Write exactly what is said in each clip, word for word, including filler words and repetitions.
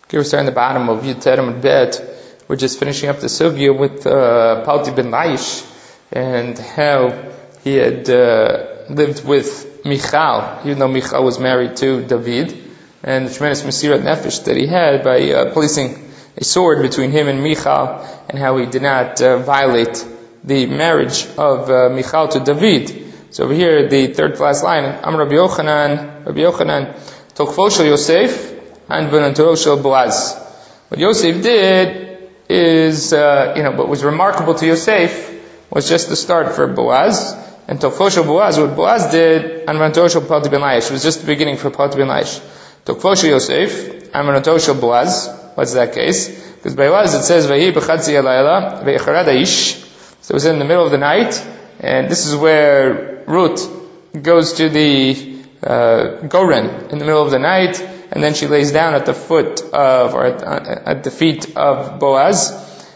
Okay, we're starting the bottom of Yud Terem and Bet. We're just finishing up the sugya with uh, Palti ben Laish and how he had uh, lived with Michal, even though Michal was married to David, and the tremendous Mesirat Nefesh that he had by uh, placing a sword between him and Michal, and how he did not uh, violate the marriage of uh, Michal to David. So over here, the third to last line, Am Rabbi Yochanan, Rabbi Yochanan, Tokfo shel Yosef, and Venantoro shel Boaz. What Yosef did is, uh, you know, what was remarkable to Yosef was just the start for Boaz, and Tokfo shel Boaz, what Boaz did, and Venantoro shel Palti ben Laish, was just the beginning for Palti ben Laish. Tokfo shel Yosef, and Venantoro shel Boaz, what's that case? Because by Boaz it says, Vayi b'chatzi halayla, ve'icharad ha'ish. So it was in the middle of the night, and this is where Ruth goes to the uh, Goren in the middle of the night, and then she lays down at the foot of, or at, at the feet of Boaz.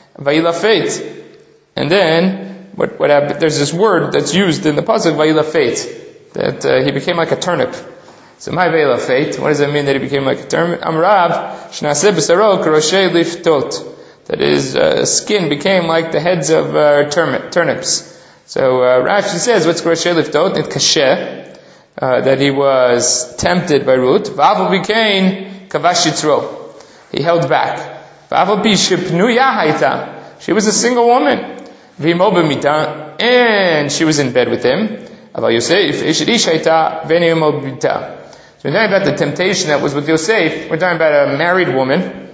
Vayilafet. And then, what, what happened, there's this word that's used in the pasuk, Vayilafet, that uh, he became like a turnip. So my Vayilafet, what does that mean that he became like a turnip? Amrav, Shnaseh b'saro k'roshei liftot. That his uh, skin became like the heads of uh, turnips. So uh, Rashi says, what's k'roshei liftot? It kasheh. Uh, that he was tempted by Ruth. V'aval became kavash yitro. He held back. V'aval b'shipnuya hayta. She was a single woman. V'imo b'mita. And she was in bed with him. Aval Yosef, eshet ish hayta, v'nimo b'mita. So we're talking about the temptation that was with Yosef. We're talking about a married woman.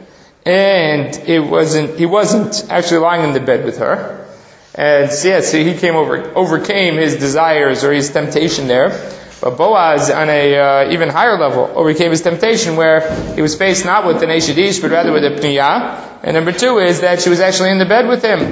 And it wasn't, he wasn't actually lying in the bed with her. And so, yeah, so he came over, overcame his desires or his temptation there. But Boaz, on a uh, even higher level, overcame his temptation where he was faced not with an Eshet Ish, but rather with a Pniyah. And number two is that she was actually in the bed with him.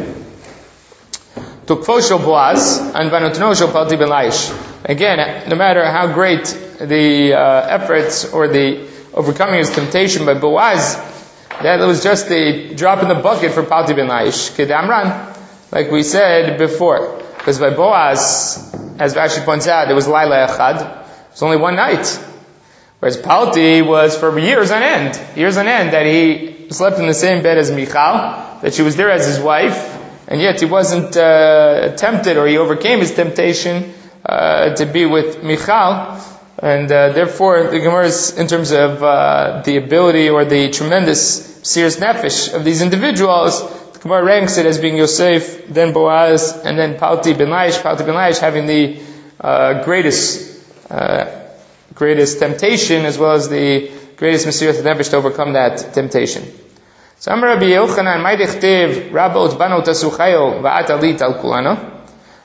Tukfo shel Boaz, and Vanotno shel Palti ben Laish. Again, no matter how great the uh, efforts or the overcoming his temptation by Boaz, that was just a drop in the bucket for Palti ben Laish. Kedamran, like we said before. Because by Boaz, as Rashi points out, it was Laila Echad. It was only one night. Whereas Palti was for years on end. Years on end that he slept in the same bed as Michal, that she was there as his wife, and yet he wasn't uh, tempted, or he overcame his temptation uh, to be with Michal. And uh, therefore, the Gemara is, in terms of uh, the ability or the tremendous serious nefesh of these individuals, the Gemara ranks it as being Yosef, then Boaz, and then Palti ben Laish. Palti ben Laish having the uh, greatest, uh, greatest temptation, as well as the greatest Mesirat Nefesh to overcome that temptation. So Amar Rabbi Yochanan, May dichtiv Rabot banot asuchayo va'at alit al kulano.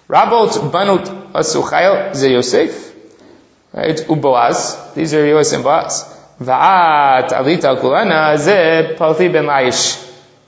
Rabot banot asuchayo ze Yosef, right? Uboaz. These are Yosef and Boaz. Va'at alit al kulana ze Palti ben Laish.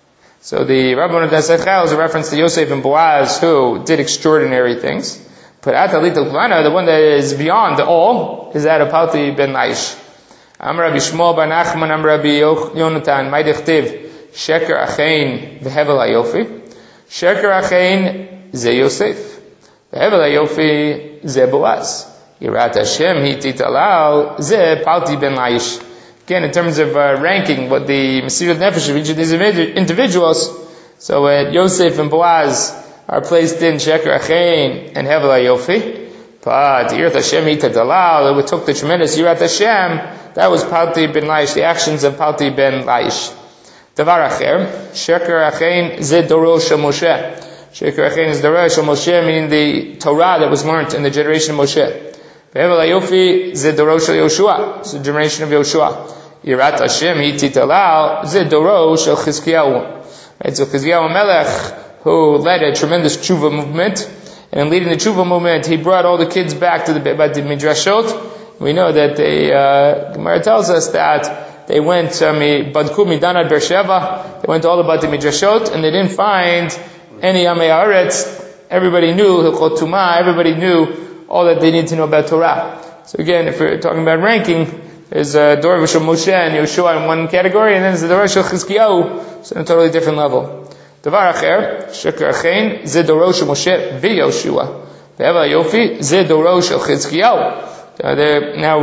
So the Rabbanut Asachel is a reference to Yosef and Boaz, who did extraordinary things. But Atalit al-Kulana, the one that is beyond all, is that of Palti ben Laish. Amar Rabbi Shmuel bar Nachman, Amar Rabbi Yonatan, May dichtiv Sheker Achein v'Hevel HaYofi. Sheker Achein ze Yosef. V'Hevel HaYofi ze Boaz. Yirat Hashem hi titalal ze Palti ben Laish. Again, in terms of uh, ranking what the Mesirat Nefesh of each of these individuals, so uh, Yosef and Boaz are placed in Sheker Achein and Hevel HaYofi. But Yirat Hashem Hitadalal, it took the tremendous Yirat Hashem, that was Palti ben Laish, the actions of Palti ben Laish. Davar Acher, Sheker Achein Zed Doro Shel Moshe. Sheker Achein is Doro Shel Moshe, meaning the Torah that was learned in the generation of Moshe. Hevel HaYofi Zed Doro Shel Yoshua, it's the generation of Yoshua. Yirat Hashem Hitadalal Zed Doro Shel Chizkiyahu. Right, so Chizkiyahu Melech, who led a tremendous tshuva movement, and in leading the tshuva movement, he brought all the kids back to the Beit Midrashot. We know that they, uh, Gemara tells us that they went, Badku Midan ad Beersheva, they went to all the Beit Midrashot, and they didn't find any Amei Haaretz. Everybody knew Hilchot Tumah, everybody knew all that they need to know about Torah. So again, if we're talking about ranking, there's a Dor Shel Moshe and Yoshua in one category, and then there's the Dor Shel Chizkiyahu, so in a totally different level. Davar Acher, Sheker Achein, Ze Doro Shel Moshe v'Yoshua. Ve'Hevel HaYofi, Ze Doro Shel Chizkiyahu. Now,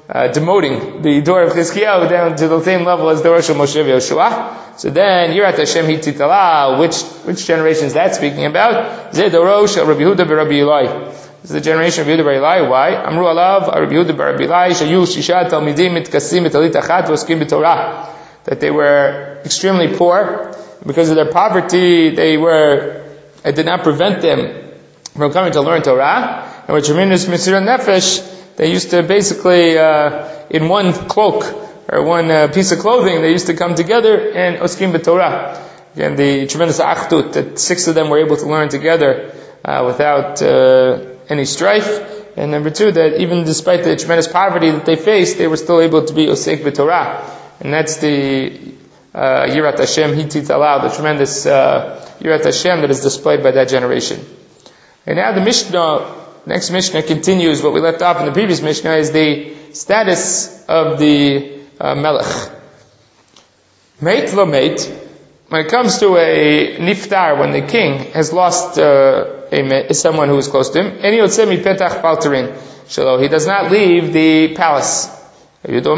uh, demoting the door of Chizkiyahu down to the same level as the Rosh of Moshe Yoshua. So then, Yirat Hashem Hititala, which, which generation is that speaking about? Zeh Dorosh Rabbi Yehuda Rabbi Eli. This is the generation of Yehuda Bar Eli. Why? Amru alav Rabbi Yehuda Bar Eli shayu shisha talmidim mitkasim mitalit achat v'oskim b'torah. That they were extremely poor. Because of their poverty, they were, it did not prevent them from coming to learn Torah. And with tremendous Mesirut Nefesh, they used to basically, uh, in one cloak, or one uh, piece of clothing, they used to come together and oskim b'Torah. Again, the tremendous achdut, that six of them were able to learn together, uh, without, uh, any strife. And number two, that even despite the tremendous poverty that they faced, they were still able to be osek b'Torah. And that's the uh, Yirat Hashem Hitit Alav, the tremendous uh, Yirat Hashem that is displayed by that generation. And now the Mishnah, next Mishnah continues what we left off in the previous Mishnah, is the status of the uh, Melech. Meit lo meit, when it comes to a niftar, when the king has lost uh, a, someone who is close to him, eni yotzeh mi petach palterin shelo, he does not leave the palace. He can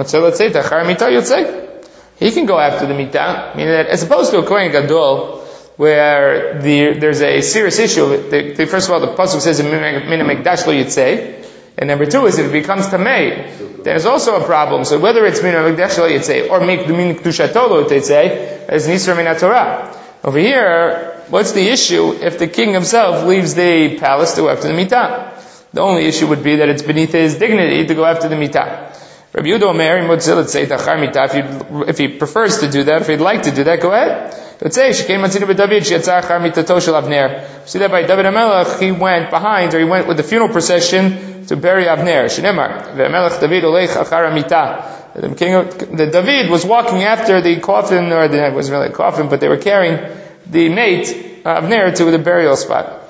go after the mitah, meaning that as opposed to a Kohen Gadol, where the, there's a serious issue. The, the, first of all, the pasuk says min hamikdash lo yitzei, and number two is if it becomes tamei, there's also a problem. So whether it's min hamikdash lo yitzei or min kedushato lo yitzei, is nisra min haTorah. Over here, what's the issue if the king himself leaves the palace to go after the mitah? The only issue would be that it's beneath his dignity to go after the mitah. Rabbi Yehuda Omer, if he, if he prefers to do that, if he'd like to do that, go ahead. Let's say, see that by David HaMelech, he went behind, or he went with the funeral procession to bury Avner. The king of, the David was walking after the coffin, or the, it wasn't really a coffin, but they were carrying the mate, Avner, to the burial spot.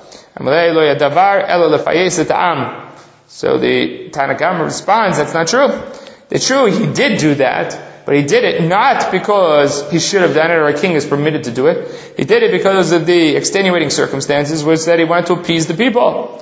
So the Tanna Kamma responds, that's not true. It's true, he did do that, but he did it not because he should have done it or a king is permitted to do it. He did it because of the extenuating circumstances, which that he wanted to appease the people.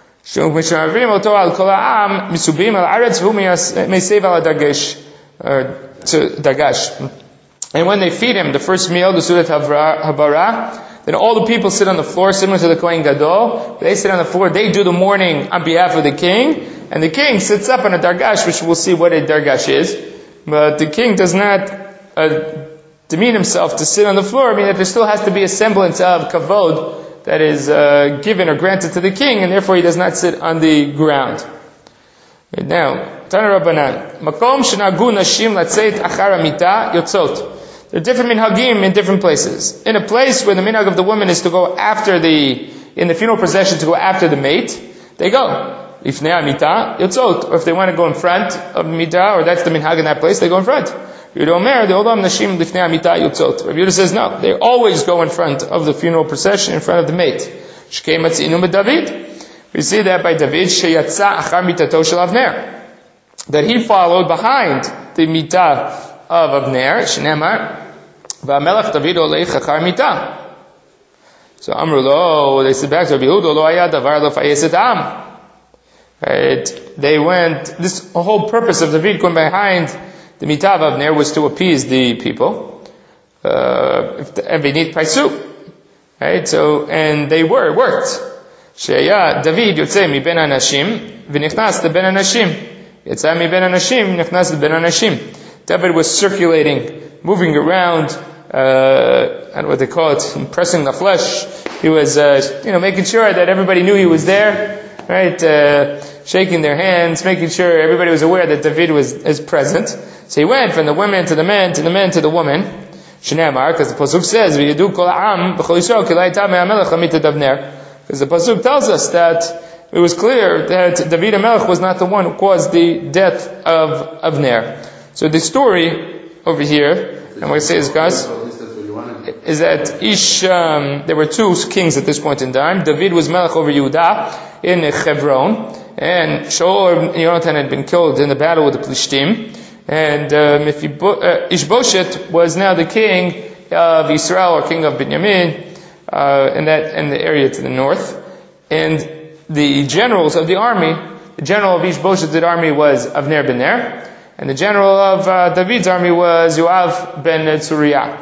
And when they feed him the first meal, the Sudat Habara, then all the people sit on the floor, similar to the Kohen Gadol. They sit on the floor, they do the mourning on behalf of the king, and the king sits up on a dargash, which we'll see what a dargash is. But the king does not uh, demean himself to sit on the floor, I mean that there still has to be a semblance of kavod that is uh, given or granted to the king, and therefore he does not sit on the ground. Right now, Tana Rabbanan, Makom shenagu nashim latzeit achar hamita yotzot. There are different minhagim in different places. In a place where the minhag of the woman is to go after the, in the funeral procession to go after the mate, they go. Ifnei hamita yotzot. Or if they want to go in front of the mitah, or that's the minhag in that place, they go in front. Yehuda Omer, the olam nashim lifnei hamita yotzot. Rabbi Yehuda says no, they always go in front of the funeral procession, in front of the mate. Shkei matzinu b'David. We see that by David, sheyatza achar mitato shel Avner, that he followed behind the mitah of Avner, Shneimar, v'amelech David olech achar mitah. So Amru lo, they said back to Rabbi Yehuda, lo haya davar lo fayes et am. Right? They went, this whole purpose of David going behind the mitah of Avner was to appease the people. Uh, if the, and they need paisu. Right? So, and they were, it worked. Sheya, David yotzei mi ben anashim, v'nichnas le ben anashim. Yotzei mi ben anashim, nichnas le ben anashim. David was circulating, moving around, uh, I don't know what they call it, impressing the flesh. He was, uh, you know, making sure that everybody knew he was there, right? Uh, shaking their hands, making sure everybody was aware that David was is present. So he went from the women to the men, to the men to the woman. Shneimar, because the pasuk says, "V'yedu kol ha'am b'chol Yisrael ki la yitah me'hamelech hamitat Avner." Because the pasuk tells us that it was clear that David HaMelech was not the one who caused the death of Avner. So the story over here, and what I say is, guys, is that Ish, um, there were two kings at this point in time. David was Melech over Yehuda in Hebron, and Shaul and Yonatan had been killed in the battle with the Plishtim, and um, uh, Ishbosheth was now the king of Israel, or king of Binyamin, uh, in that in the area to the north, and the generals of the army, The general of Ishboshet's army was Avner ben Ner, and the general of uh, David's army was Yoav ben Tzuriah.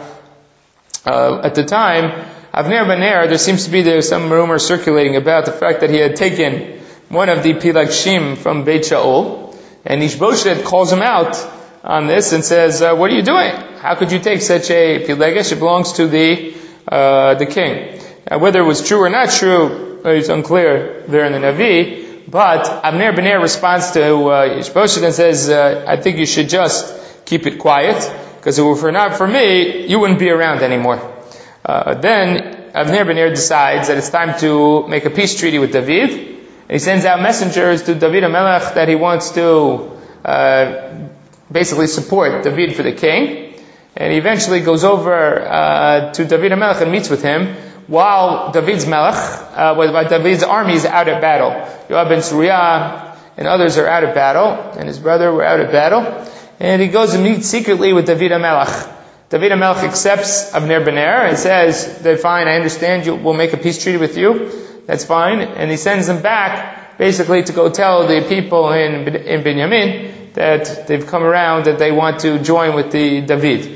Uh, at the time, Avner ben Ner, there seems to be there some rumor circulating about the fact that he had taken one of the Pilagshim from Beit Shaul, and Ishboshet calls him out on this and says, uh, what are you doing? How could you take such a Pilegesh? It belongs to the uh, the king. Now, whether it was true or not true, it's unclear there in the Navi, but Avner ben Ner responds to uh, Ishboshet and says, uh, I think you should just keep it quiet, because if it were not for me, you wouldn't be around anymore. Uh, then Avner ben Ner decides that it's time to make a peace treaty with David, and he sends out messengers to David HaMelech that he wants to uh, basically support David for the king. And he eventually goes over uh, to David HaMelech and meets with him while David's Melech, uh, while David's army is out at battle. Yoav ben Tzuriah and others are out at battle, and his brother were out at battle. And he goes and meets secretly with David HaMelech. David HaMelech accepts Avner ben Ner and says, they're fine, I understand, you, we'll make a peace treaty with you. That's fine. And he sends them back basically to go tell the people in, in Binyamin that they've come around, that they want to join with the David.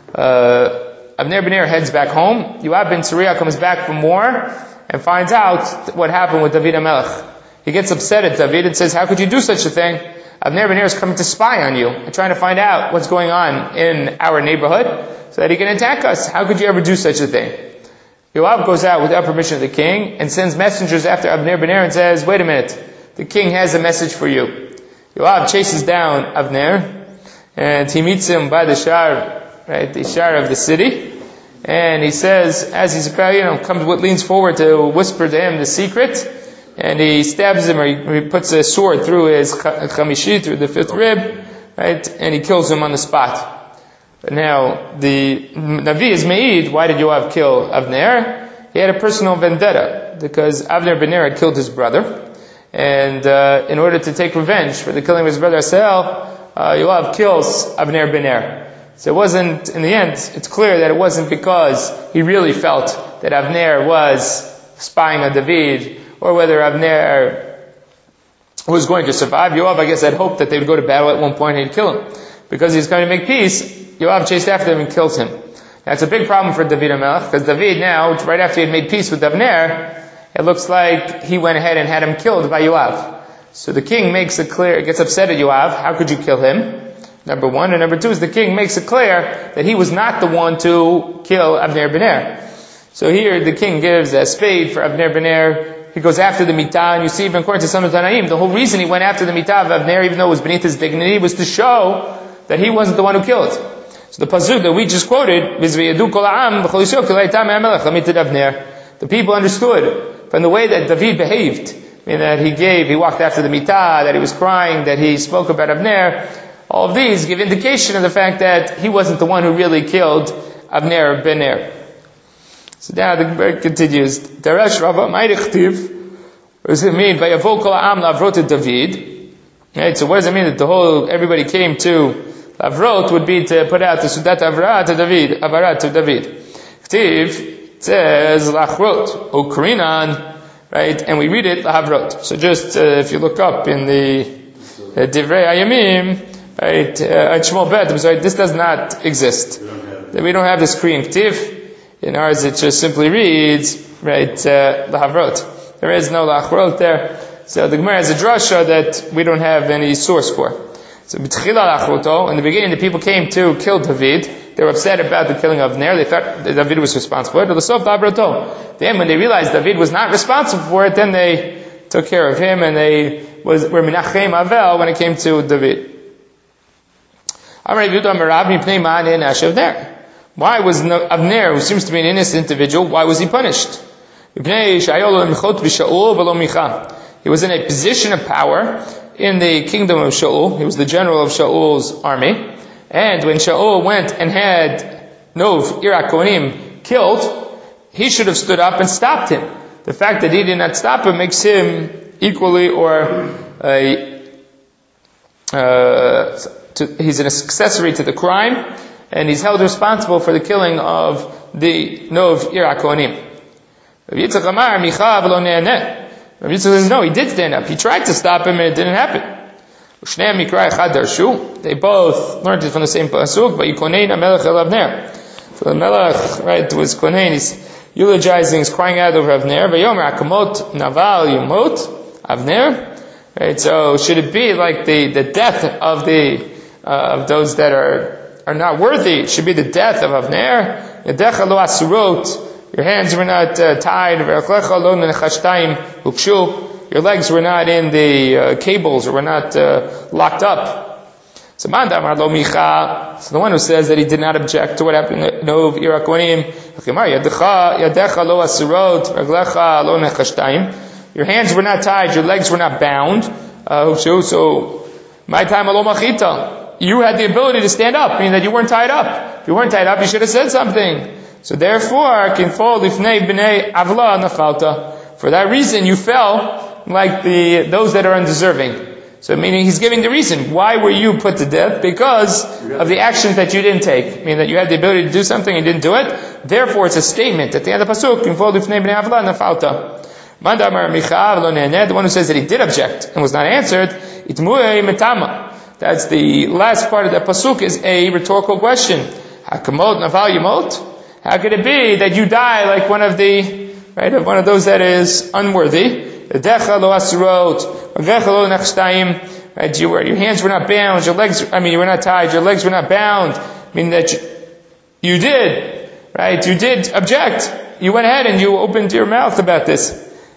Uh, Avner ben Ner heads back home. Yoav ben Tzuriah comes back from war and finds out what happened with David HaMelech. He gets upset at David and says, how could you do such a thing? Avner ben Ner is coming to spy on you and trying to find out what's going on in our neighborhood so that he can attack us. How could you ever do such a thing? Yoav goes out without permission of the king and sends messengers after Avner ben Ner and says, wait a minute, the king has a message for you. Yoav chases down Avner and he meets him by the shar, right, the shar of the city, and he says, as he's about, you know, comes, leans forward to whisper to him the secret, and he stabs him, or he, he puts a sword through his chamishi, through the fifth rib, right, and he kills him on the spot. But now, the Navi is Me'id, why did Yoav kill Avner? He had a personal vendetta, because Avner ben Ner had killed his brother, and uh, in order to take revenge for the killing of his brother Asahel, uh, Yoav kills Avner ben Ner. So it wasn't, in the end, it's clear that it wasn't because he really felt that Avner was spying on David, or whether Avner was going to survive. Yoav, I guess, had hoped that they would go to battle at one point and he'd kill him. Because he's going to make peace, Yoav chased after him and kills him. That's a big problem for David HaMelech, because David now, right after he had made peace with Avner, it looks like he went ahead and had him killed by Yoav. So the king makes it clear, gets upset at Yoav, how could you kill him? Number one. And number two is the king makes it clear that he was not the one to kill Avner ben Ner. So here the king gives a spade for Avner ben Ner. He goes after the mitah, and you see even according to some of the Tanaim, the whole reason he went after the mitah of Avner, even though it was beneath his dignity, was to show that he wasn't the one who killed. So the pasuk that we just quoted, the people understood from the way that David behaved, I mean, that he gave, he walked after the mitah, that he was crying, that he spoke about Avner. All of these give indication of the fact that he wasn't the one who really killed Avner ben Ner. So now the Gemara continues. Darash Rava Ma'irichtiv. What does it mean? Vayavo kol ha'am lavrot et David. Right. So what does it mean that the whole everybody came to lavrot would be to put out the sudat avra to David, avarat to David. Chtiv says lachrot ukrinan. Right, and we read it lavrot. So just uh, if you look up in the uh, Divrei Hayamim. Right, uh, Shmuel Bet, I'm sorry, this does not exist. We don't have, we don't have this Kriyan Ktiv. In ours it just simply reads, right, uh, Lahavrot. There is no Lachrot there. So the Gemara has a drasha that we don't have any source for. So, B'tchila Lachroto, in the beginning the people came to kill David. They were upset about the killing of Avner. They thought that David was responsible for it. Then when they realized David was not responsible for it, then they took care of him, and they was, were Menachem Avel when it came to David. Why was Avner, who seems to be an innocent individual, why was he punished? He was in a position of power in the kingdom of Shaul. He was the general of Shaul's army. And when Shaul went and had Nov, Ira Kohanim, killed, he should have stood up and stopped him. The fact that he did not stop him makes him equally or a, uh, to, he's an accessory to the crime, and he's held responsible for the killing Of the Nov Ira Kohanim. Rabbi Yitzchak says, no, he did stand up. He tried to stop him and it didn't happen. They both learned it from the same pasuk, but Yikonein HaMelech El Avner. So the Melech, right, was Konein, he's eulogizing, he's crying out over Avner. Vayomer Akamot Naval Yomot Avner. Right, so should it be like the, the death of the, uh, of those that are, are not worthy? It should be the death of Avner. Yadecha lo asurot. Your hands were not uh, tied. Your legs were not in the uh, cables or were not uh, locked up. So, so the one who says that he did not object to what happened in Nov Irakonim, your hands were not tied, your legs were not bound. Uh, so, my time alomachita, you had the ability to stand up, meaning that you weren't tied up. If you weren't tied up, you should have said something. So therefore, kinfol lifnei b'nei avla nafalta. For that reason, you fell like the those that are undeserving. So meaning he's giving the reason. Why were you put to death? Because of the actions that you didn't take. Meaning that you had the ability to do something and didn't do it. Therefore, it's a statement. At the end of the pasuk, kinfol lifnei b'nei avla nafalta. Mandamar michav lo ne'aneh, the one who says that he did object and was not answered, itmuei metama. That's the last part of that pasuk is a rhetorical question. Hakamot naval yomot? How could it be that you die like one of the, right, one of those that is unworthy? Right, you were, your hands were not bound, your legs, I mean, you were not tied, your legs were not bound. Meaning that you, you did, right, you did object. You went ahead and you opened your mouth about this.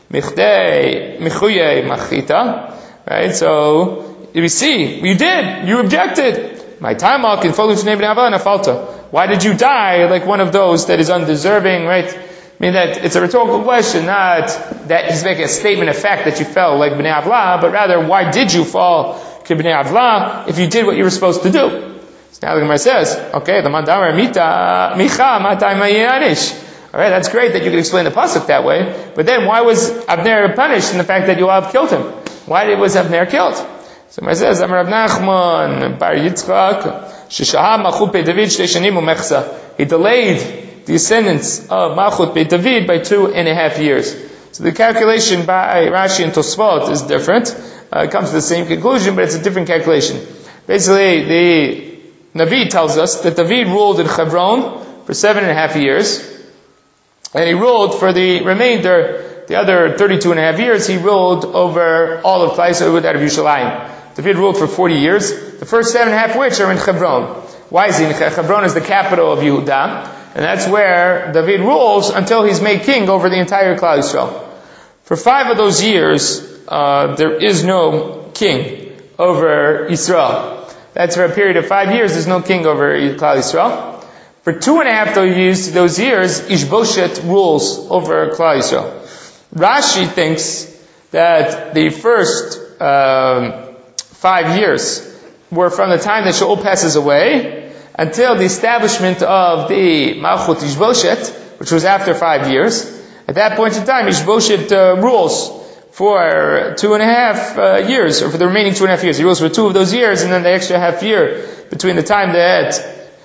Right, so, you see, you did, you objected. My time can follow falta. Why did you die like one of those that is undeserving, right? I mean that it's a rhetorical question, not that he's making a statement of fact that you fell like Bnei Avla, but rather, why did you fall like Bnei Avla if you did what you were supposed to do? So now the Gemara says, okay, the mandamar mita micha matai mayanish. Alright, that's great that you can explain the pasuk that way, but then why was Avner punished in the fact that Yoav killed him? Why was Avner killed? So it says, Amar Rav Nachman bar Yitzchak, Sheshahah Malchut Beit David shtei shanim umechsa. He delayed the ascendance of Malchut Beit David by two and a half years. So the calculation by Rashi and Tosfot is different. Uh, it comes to the same conclusion, but it's a different calculation. Basically, the Navi tells us that David ruled in Hebron for seven and a half years, and he ruled for the remainder, the other thirty-two and a half years, he ruled over all of Klal Yisrael out of Yerushalayim. David ruled for forty years, the first seven and a half which are in Hebron. Why is he in Hebron? Is the capital of Yehuda, and that's where David rules until he's made king over the entire Klal Yisrael. For five of those years, uh, there is no king over Yisrael. That's for a period of five years, there's no king over Klal Yisrael. For two and a half those years, those years Ishboshet rules over Klal Yisrael. Rashi thinks that the first um, five years were from the time that Shaul passes away until the establishment of the Malchut Ishboshet, which was after five years. At that point in time, Ishboshet uh, rules for two and a half uh, years, or for the remaining two and a half years. He rules for two of those years, and then the extra half year between the time that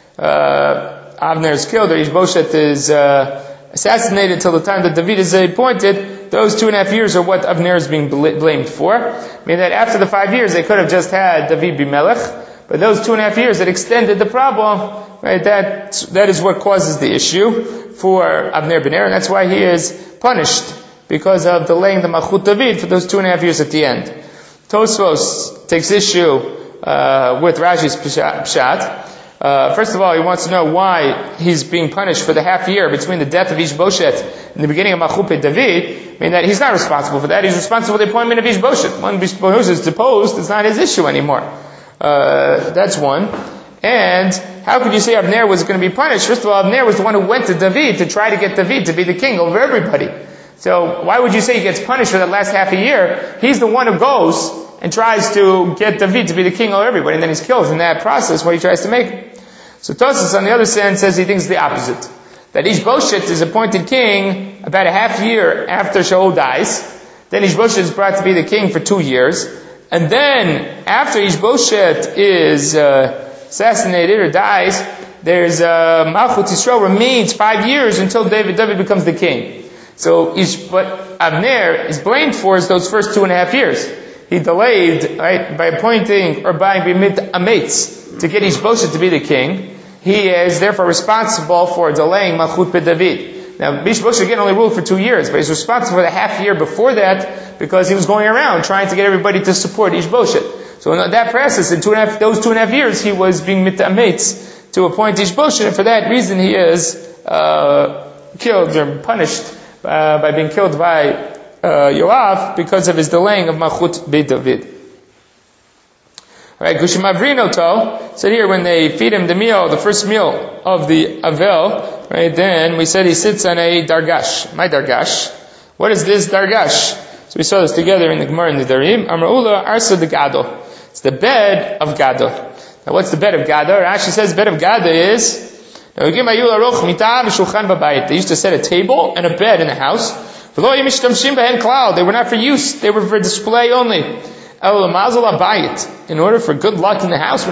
uh, Avner is killed or Ishboshet is uh, assassinated till the time that David is appointed. Those two and a half years are what Avner is being bl- blamed for. I mean that after the five years they could have just had David be Melech, but those two and a half years that extended the problem, right, that, that is what causes the issue for Avner ben Ner, and that's why he is punished, because of delaying the Malchut David for those two and a half years at the end. Tosfos takes issue uh, with Rashi's Pshat. Uh, first of all, he wants to know why he's being punished for the half year between the death of Ishboshet and the beginning of Malchut Beit David. I mean that he's not responsible for that. He's responsible for the appointment of Ishboshet. When Ishboshet is deposed, it's not his issue anymore. Uh, that's one. And how could you say Avner was going to be punished? First of all, Avner was the one who went to David to try to get David to be the king over everybody. So why would you say he gets punished for that last half a year? He's the one who goes and tries to get David to be the king over everybody, and then he's killed in that process what he tries to make. So Tosfos, on the other hand, says he thinks the opposite. That Ishboshet is appointed king about a half year after Shaul dies. Then Ishboshet is brought to be the king for two years. And then, after Ishboshet is uh, assassinated or dies, there's uh, Malchut Yisrael remains five years until David, David becomes the king. So, Ish, what Avner is blamed for is those first two and a half years. He delayed, right, by appointing or by Bimit Ametz to get Ishbosheth to be the king. He is therefore responsible for delaying Malchut B'David. Now, Ishbosheth again only ruled for two years, but he's responsible for the half year before that because he was going around trying to get everybody to support Ishbosheth. So in that process, in two and a half, those two and a half years, he was being Mit'ametz to appoint Ishbosheth, and for that reason he is uh, killed or punished uh, by being killed by Uh, Yoav because of his delaying of Malchut Beit David. Alright, Gushimavrin said here when they feed him the meal, the first meal of the Avel, right, then we said he sits on a Dargash. My Dargash. What is this Dargash? So we saw this together in the Gemara in the Darim. Amra'ula Arsa de Gado. It's the bed of Gado. Now what's the bed of Gado? Rashi says bed of Gado is, they used to set a table and a bed in the house. They were not for use, they were for display only. In order for good luck in the house,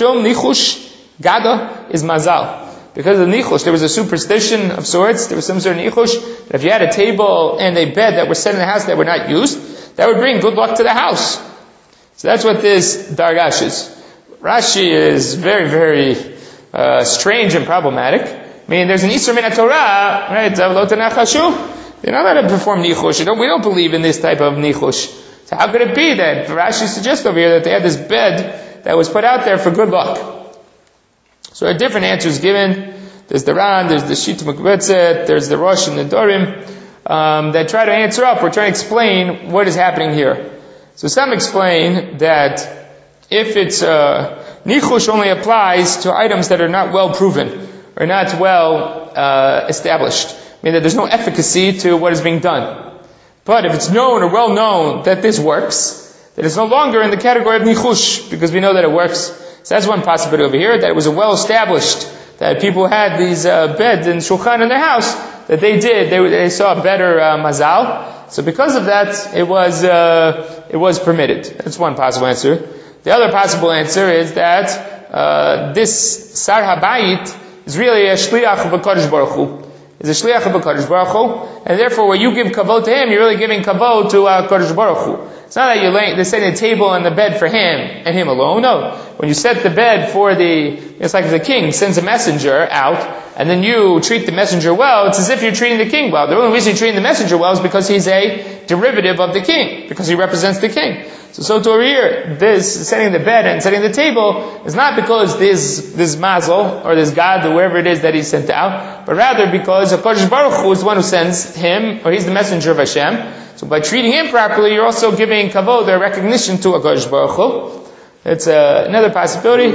Gada is mazal. Because of the nichush, there was a superstition of sorts, there was some sort of nichush, that if you had a table and a bed that were set in the house that were not used, that would bring good luck to the house. So that's what this Dargash is. Rashi is very, very uh, strange and problematic. I mean, there's an Isra min Torah, right? They're not allowed to perform nichush. You know, we don't believe in this type of nichush. So how could it be that Rashi suggests over here that they had this bed that was put out there for good luck? So there are different answers given. There's the Ran, there's the Shita Mekbetzet, there's the Rosh and the Dorim, um, that try to answer up. We're trying to explain what is happening here. So some explain that if it's, uh, nichush only applies to items that are not well proven, or not well, uh, established. I mean that there's no efficacy to what is being done. But if it's known or well known that this works, then it's no longer in the category of nichush, because we know that it works. So that's one possibility over here, that it was a well established, that people had these uh, beds and shulchan in their house, that they did, they, they saw a better uh, mazal. So because of that, it was, uh, it was permitted. That's one possible answer. The other possible answer is that, uh, this Sar HaBayit is really a shliach of HaKadosh Baruch Hu. Is a shliach of HaKadosh Baruch Hu, and therefore when you give kavod to him, you're really giving kavod to uh, HaKadosh Baruch Hu. It's not that you're laying, they're setting a table and the bed for him and him alone. No. When you set the bed for the, it's like the king sends a messenger out, and then you treat the messenger well, it's as if you're treating the king well. The only reason you're treating the messenger well is because he's a derivative of the king, because he represents the king. So, so to over here, this setting the bed and setting the table is not because this, this mazel, or this God, or whoever it is that he sent out, but rather because HaKadosh Baruch Hu is the one who sends him, or he's the messenger of Hashem. So by treating him properly, you're also giving kavod, or recognition to HaKadosh Baruch Hu. It's uh, another possibility.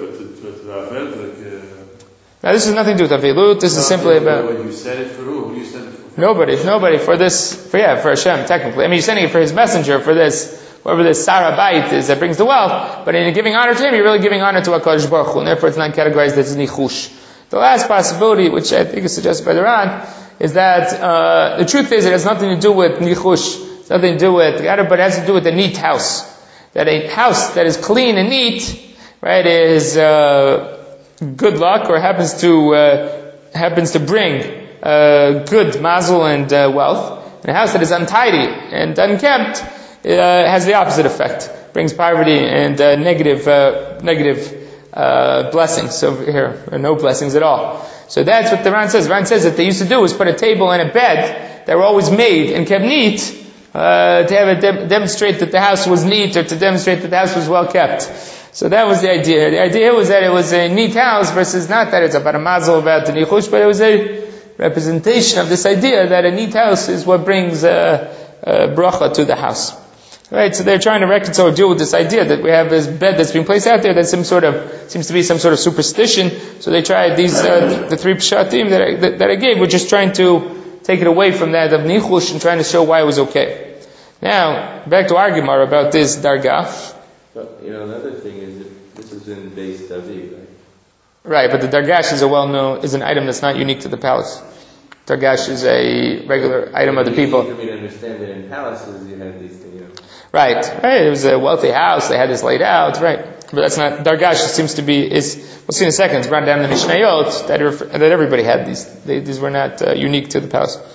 Now this has nothing to do with Avilut, this is simply about... When you said it for who? Who you said it for? Nobody, nobody, for this, for yeah, for Hashem, technically. I mean, you're sending it for his messenger, for this, whoever this Sarah Bait is that brings the wealth, but in giving honor to him, you're really giving honor to HaKadosh Baruch Hu, and therefore it's not categorized as nichush. The last possibility, which I think is suggested by the Ran, is that, uh, the truth is it has nothing to do with nichush, it's nothing to do with, but it has to do with a neat house. That a house that is clean and neat, right, is, uh, good luck, or happens to, uh, happens to bring, uh, good mazel and, uh, wealth. And a house that is untidy and unkept, uh, has the opposite effect. Brings poverty and, uh, negative, uh, negative, uh, blessings over here, or no blessings at all. So that's what the Ran says. The Ran says that they used to do was put a table and a bed that were always made and kept neat, uh, to have it de- demonstrate that the house was neat, or to demonstrate that the house was well kept. So that was the idea. The idea was that it was a neat house versus not that it's about a mazel, about the nichush, but it was a representation of this idea that a neat house is what brings uh, uh, bracha to the house. Right, so they're trying to reconcile or deal with this idea that we have this bed that's being placed out there that some sort of, seems to be some sort of superstition. So they tried these, uh, the three pshatim that I, that, that I gave, we're just trying to take it away from that of nichush and trying to show why it was okay. Now, back to our Gemara about this dargah. But, you know, another thing is that this is in Beis David, right? Right, but the dargash is a well-known, is an item that's not unique to the palace. Dargash is a regular item of the people. For me to understand that in palaces you have these things, you know. Right, right. It was a wealthy house. They had this laid out, right? But that's not Dargash. Seems to be is. We'll see in a second. It's brought down in the Mishnayot that that everybody had these. They, these were not uh, unique to the palace.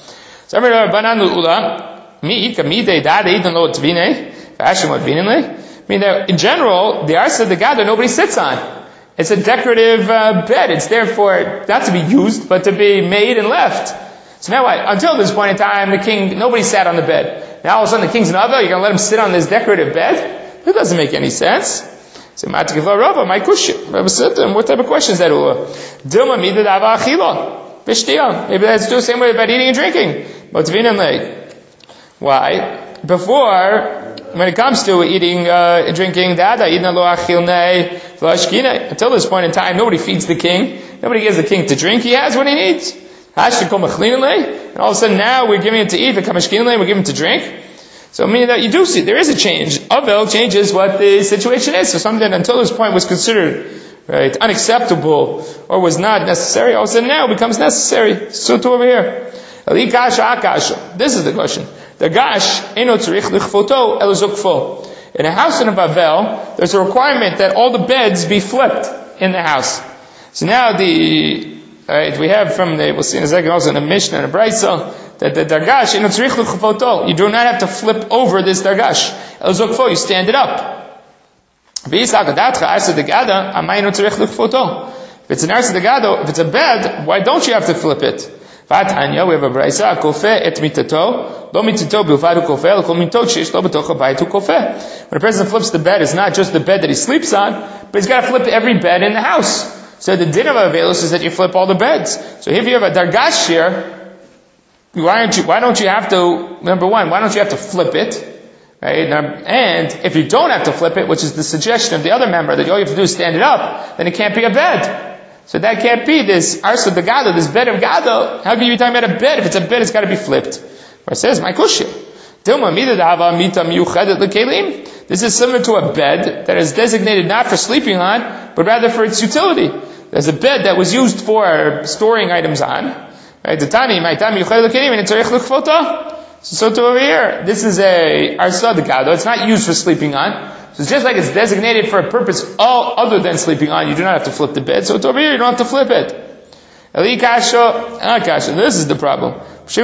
So Rabbanan Ula, mi kamide dada idan lo tvine, fashion what vinile. I mean that in general, the arsa de gado nobody sits on. It's a decorative uh, bed. It's there for not to be used, but to be made and left. So now, I, until this point in time, the king, nobody sat on the bed. Now all of a sudden the king's an other, you're going to let him sit on this decorative bed? That doesn't make any sense. So, Matikivla Rava, my kushya. Rabbi said to him, what type of question is that? Dilma mida dava achila. Bishtiya. Maybe that's the same way about eating and drinking. Why? Before, when it comes to eating uh, and drinking, dada, until this point in time, nobody feeds the king. Nobody gives the king to drink. He has what he needs. And all of a sudden now we're giving him to eat, we're giving him to drink. So meaning that you do see, there is a change. Avel changes what the situation is. So something that until this point was considered, right, unacceptable, or was not necessary, all of a sudden now becomes necessary. So to over here. This is the question. The gash, in a house in a Bavel, there's a requirement that all the beds be flipped in the house. So now the, Alright, we have from the, we'll see in a second also in the Mishnah and a Brisa, that the dargash, you do not have to flip over this dargash. You stand it up. If it's an arsa de gado, if it's a bed, why don't you have to flip it? We have a Brisa, when a person flips the bed, it's not just the bed that he sleeps on, but he's got to flip every bed in the house. So the din of Avelus is that you flip all the beds. So if you have a dargash here, why don't you, why don't you have to, number one, why don't you have to flip it? Right? And if you don't have to flip it, which is the suggestion of the other member, that all you have to do is stand it up, then it can't be a bed. So that can't be this arsa de gado, this bed of gado. How can you be talking about a bed? If it's a bed, it's got to be flipped. Where it says, my kushya. This is similar to a bed that is designated not for sleeping on, but rather for its utility. There's a bed that was used for storing items on. Right? So to over here, this is a arsa de gado. It's not used for sleeping on. So it's just like it's designated for a purpose all other than sleeping on. You do not have to flip the bed. So to over here, you don't have to flip it. This is the problem.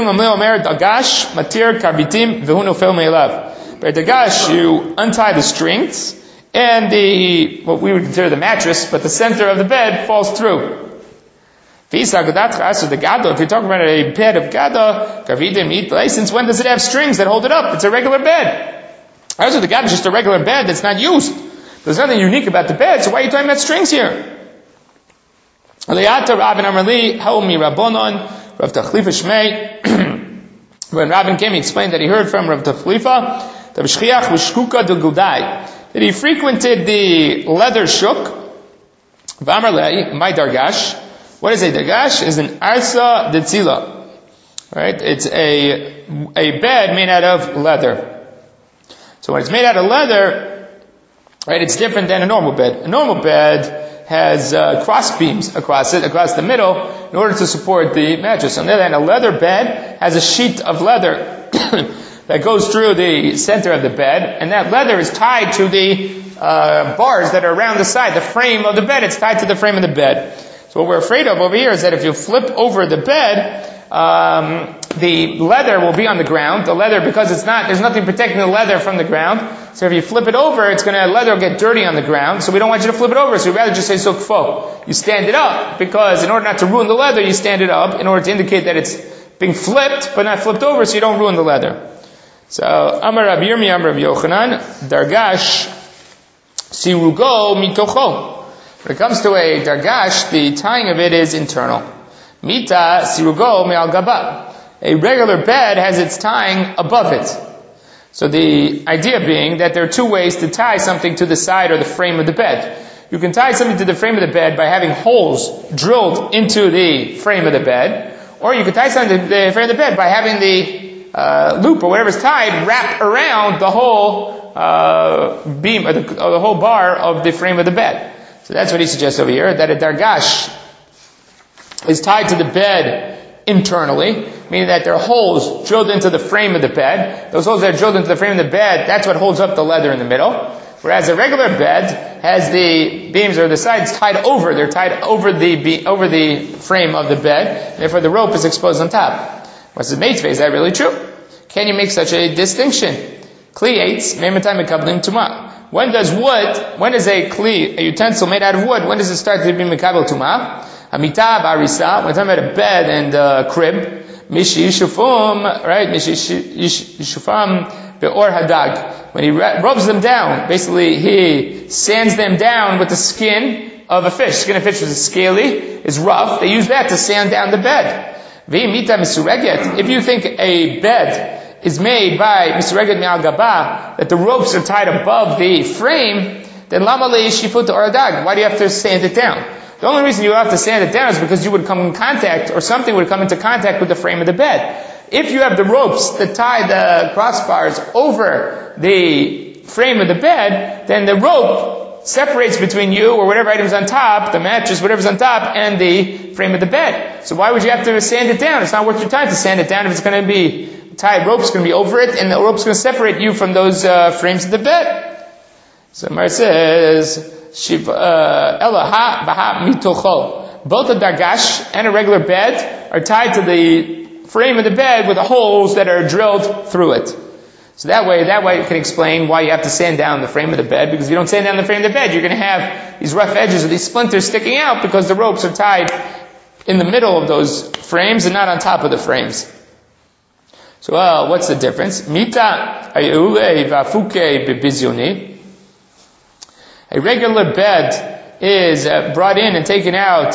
By Dagash, you untie the strings, and the, what we would consider the mattress, but the center of the bed falls through. If you're talking about a bed of gado, since when does it have strings that hold it up? It's a regular bed. Also, the gado is just a regular bed that's not used. There's nothing unique about the bed, so why are you talking about strings here? When Rabin came, he explained that he heard from Rav Tachlifa that he frequented the leather shuk. My dargash. What is a dargash? Is an arsa de tzila. Right? It's a a bed made out of leather. So when it's made out of leather, right, it's different than a normal bed. A normal bed has uh, cross beams across it, across the middle, in order to support the mattress. On the other hand, a leather bed has a sheet of leather that goes through the center of the bed, and that leather is tied to the uh, bars that are around the side, the frame of the bed. It's tied to the frame of the bed. So what we're afraid of over here is that if you flip over the bed, um, the leather will be on the ground. The leather, because it's not, there's nothing protecting the leather from the ground. So if you flip it over, it's gonna, leather will get dirty on the ground. So we don't want you to flip it over. So we'd rather just say sukfo. You stand it up, because in order not to ruin the leather, you stand it up in order to indicate that it's being flipped, but not flipped over, so you don't ruin the leather. So, Amar Rabbi Yirmiyah, Amar Rabbi Yochanan, Dargash, Sirugo mitocho. When it comes to a dargash, the tying of it is internal. Mita sirugo me'al gaba. A regular bed has its tying above it. So the idea being that there are two ways to tie something to the side or the frame of the bed. You can tie something to the frame of the bed by having holes drilled into the frame of the bed, or you can tie something to the frame of the bed by having the uh, loop or whatever's tied wrap around the whole uh, beam or the, or the whole bar of the frame of the bed. So that's what he suggests over here, that a dargash is tied to the bed internally, meaning that there are holes drilled into the frame of the bed. Those holes that are drilled into the frame of the bed, that's what holds up the leather in the middle. Whereas a regular bed has the beams or the sides tied over. They're tied over the be- over the frame of the bed. Therefore, the rope is exposed on top. What's the meitzvah? Is that really true? Can you make such a distinction? Kli eitz, meimatai mekablim tumah. When does wood, when is a kli, a utensil made out of wood, when does it start to be mekabel tumah? Hamita b'arisa, we're talking about a bed and a crib. Mishi yishufum, right? Mishi yishufam be'or hadag. When he rubs them down, basically he sands them down with the skin of a fish. Skin of fish is scaly, is rough. They use that to sand down the bed. V'imita misureget. If you think a bed is made by misureget me'al gaba, that the ropes are tied above the frame, then lama le'yishifut or hadag. Why do you have to sand it down? The only reason you have to sand it down is because you would come in contact, or something would come into contact with the frame of the bed. If you have the ropes that tie the crossbars over the frame of the bed, then the rope separates between you or whatever item's on top, the mattress, whatever's on top, and the frame of the bed. So why would you have to sand it down? It's not worth your time to sand it down if it's going to be tied. Rope's going to be over it, and the rope's going to separate you from those uh, frames of the bed. So Mar says, Ella ha baha mitocho. Both a dargash and a regular bed are tied to the frame of the bed with the holes that are drilled through it. So that way, that way it can explain why you have to sand down the frame of the bed, because if you don't sand down the frame of the bed, you're going to have these rough edges or these splinters sticking out because the ropes are tied in the middle of those frames and not on top of the frames. So, well, what's the difference? Mita ayule vafuke bebizyoni. A regular bed is uh, brought in and taken out,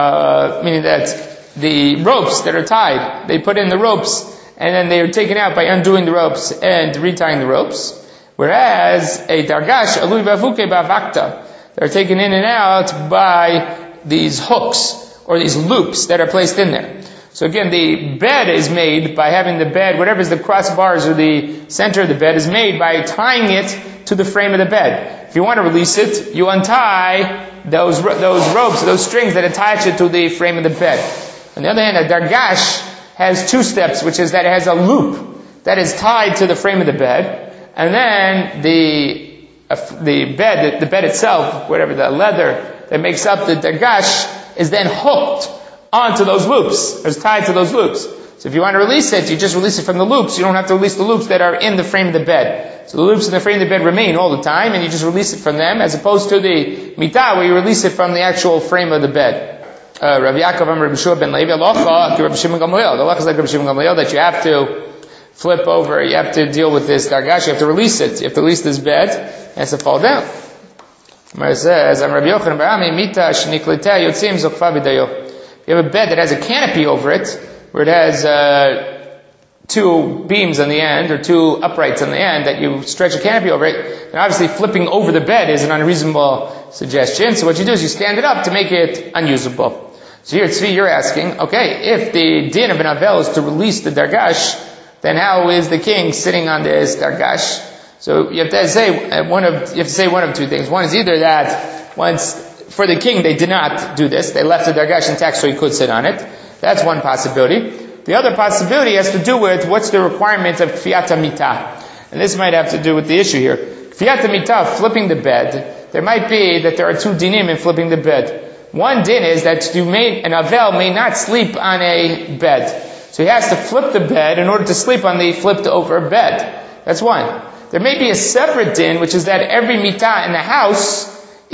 uh, meaning that the ropes that are tied, they put in the ropes, and then they are taken out by undoing the ropes and retying the ropes. Whereas a dargash, alui bafuke bavakta, they're taken in and out by these hooks, or these loops that are placed in there. So again, the bed is made by having the bed, whatever is the crossbars or the center of the bed is made by tying it to the frame of the bed. If you want to release it, you untie those those ropes, those strings that attach it to the frame of the bed. On the other hand, a dargash has two steps, which is that it has a loop that is tied to the frame of the bed, and then the uh, the bed, the bed itself, whatever the leather that makes up the dargash, is then hooked onto those loops, is tied to those loops. So if you want to release it, you just release it from the loops. You don't have to release the loops that are in the frame of the bed. So the loops in the frame of the bed remain all the time, and you just release it from them, as opposed to the mitah, where you release it from the actual frame of the bed. Uh, Rabbi Yaakov Amar Rabbi Shua ben Levi, Alocha, Rabbi Shimon Gamliel. The Alocha is like Rabbi Shimon Gamliel, that you have to flip over, you have to deal with this dargash, you have to release it. You have to release this bed, it has to fall down. Amar says, Am Rabbi Yochanan Barami, Mita shenikliteh yotzim zokfa b'dayo. You have a bed that has a canopy over it, where it has uh, two beams on the end, or two uprights on the end, that you stretch a canopy over it. And obviously flipping over the bed is an unreasonable suggestion. So what you do is you stand it up to make it unusable. So here, Tzvi, you're asking, okay, if the din of an avel is to release the dargash, then how is the king sitting on this dargash? So you have to say one of, you have to say one of two things. One is either that once, for the king, they did not do this. They left the dargash intact so he could sit on it. That's one possibility. The other possibility has to do with what's the requirement of kfiyat mitah. And this might have to do with the issue here. Kfiyat mitah, flipping the bed, there might be that there are two dinim in flipping the bed. One din is that you may, an avel may not sleep on a bed. So he has to flip the bed in order to sleep on the flipped over bed. That's one. There may be a separate din, which is that every mitah in the house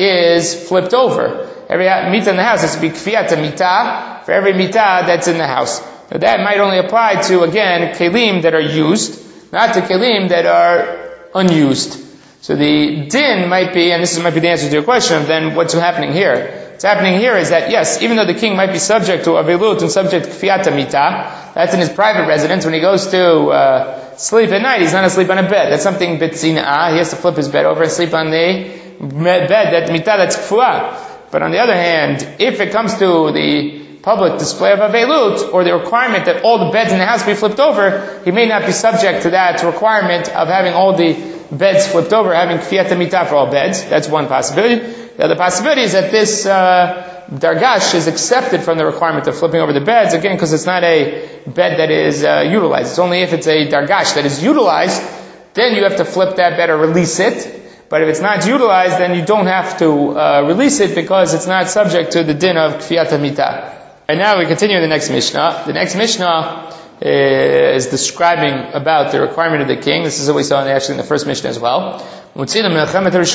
is flipped over. Every mitah in the house has to be kfiyat mitah for every mitah that's in the house. Now that might only apply to, again, kelim that are used, not to kelim that are unused. So the din might be, and this might be the answer to your question, then what's happening here? What's happening here is that, yes, even though the king might be subject to avelut and subject to kfiyat mitah, that's in his private residence. When he goes to uh, sleep at night, he's not asleep on a bed. That's something bitzina'ah. He has to flip his bed over and sleep on the bed, that mitah, that's kfuah. But on the other hand, if it comes to the public display of avelut, or the requirement that all the beds in the house be flipped over, he may not be subject to that requirement of having all the beds flipped over, having kfiyat mitah for all beds. That's one possibility. The other possibility is that this uh, dargash is accepted from the requirement of flipping over the beds, again, because it's not a bed that is uh, utilized. It's only if it's a dargash that is utilized, then you have to flip that bed or release it. But if it's not utilized, then you don't have to uh, release it, because it's not subject to the din of kfiyat mitah. And now we continue in the next Mishnah. The next Mishnah is describing about the requirement of the king. This is what we saw in, actually in the first mission as well. So they have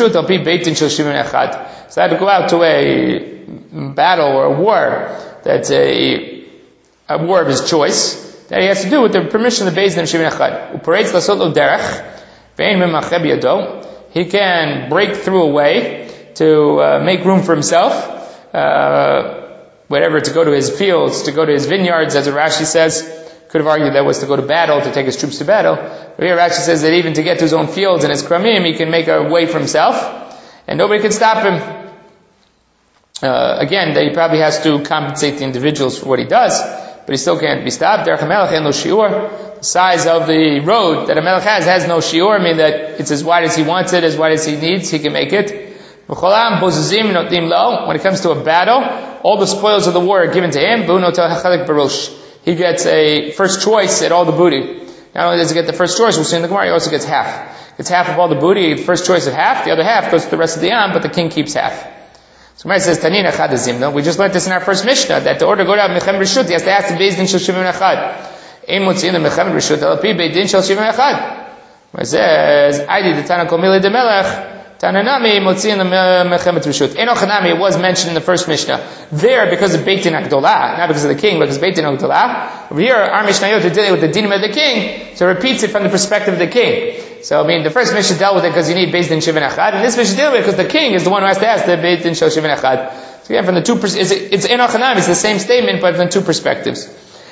to go out to a battle or a war that's a, a war of his choice that he has to do with the permission of the Beis Din Shivin Echad. He can break through a way to uh, make room for himself, uh, whatever, to go to his fields, to go to his vineyards, as Rashi says. Could have argued that was to go to battle, to take his troops to battle. But here Rashi says that even to get to his own fields and his kramim, he can make a way for himself, and nobody can stop him. Uh, again, that he probably has to compensate the individuals for what he does, but he still can't be stopped. The size of the road that a melech has has no shiur, I mean that it's as wide as he wants it, as wide as he needs, he can make it. When it comes to a battle, all the spoils of the war are given to him. He gets a first choice at all the booty. Not only does he get the first choice, we'll see in the Gemara, he also gets half. Gets half of all the booty, first choice of half, the other half goes to the rest of the Am, but the king keeps half. So Gemara says, Tanin Echad Zimna. We just learned this in our first Mishnah, that in order to go to have Mechem Rishut, he has to ask the Beis Din Shel Shivim Echad. Ein Motziin the Mechem Rishut, Al Pi Beis Din Shel Shivim Echad. Gemara says, Aidi the Tana Kol Mili de Melech, Tananami Motziin the Mechemet Rishut. Ein Ochanami, it was mentioned in the first Mishnah. There, because of Beit Din Agdolah, not because of the king, but because of Beit Din Agdolah. Over here, our Mishnayot are dealing with the dinim of the king, so it repeats it from the perspective of the king. So, I mean, the first Mishnah dealt with it because you need Beis Din Shivin Echad, and this Mishnah dealt with it because the king is the one who has to ask the Beis Din Shel Shivin Echad. So again, from the two, pers- it's, it's Ein Ochanami, it's the same statement, but from two perspectives.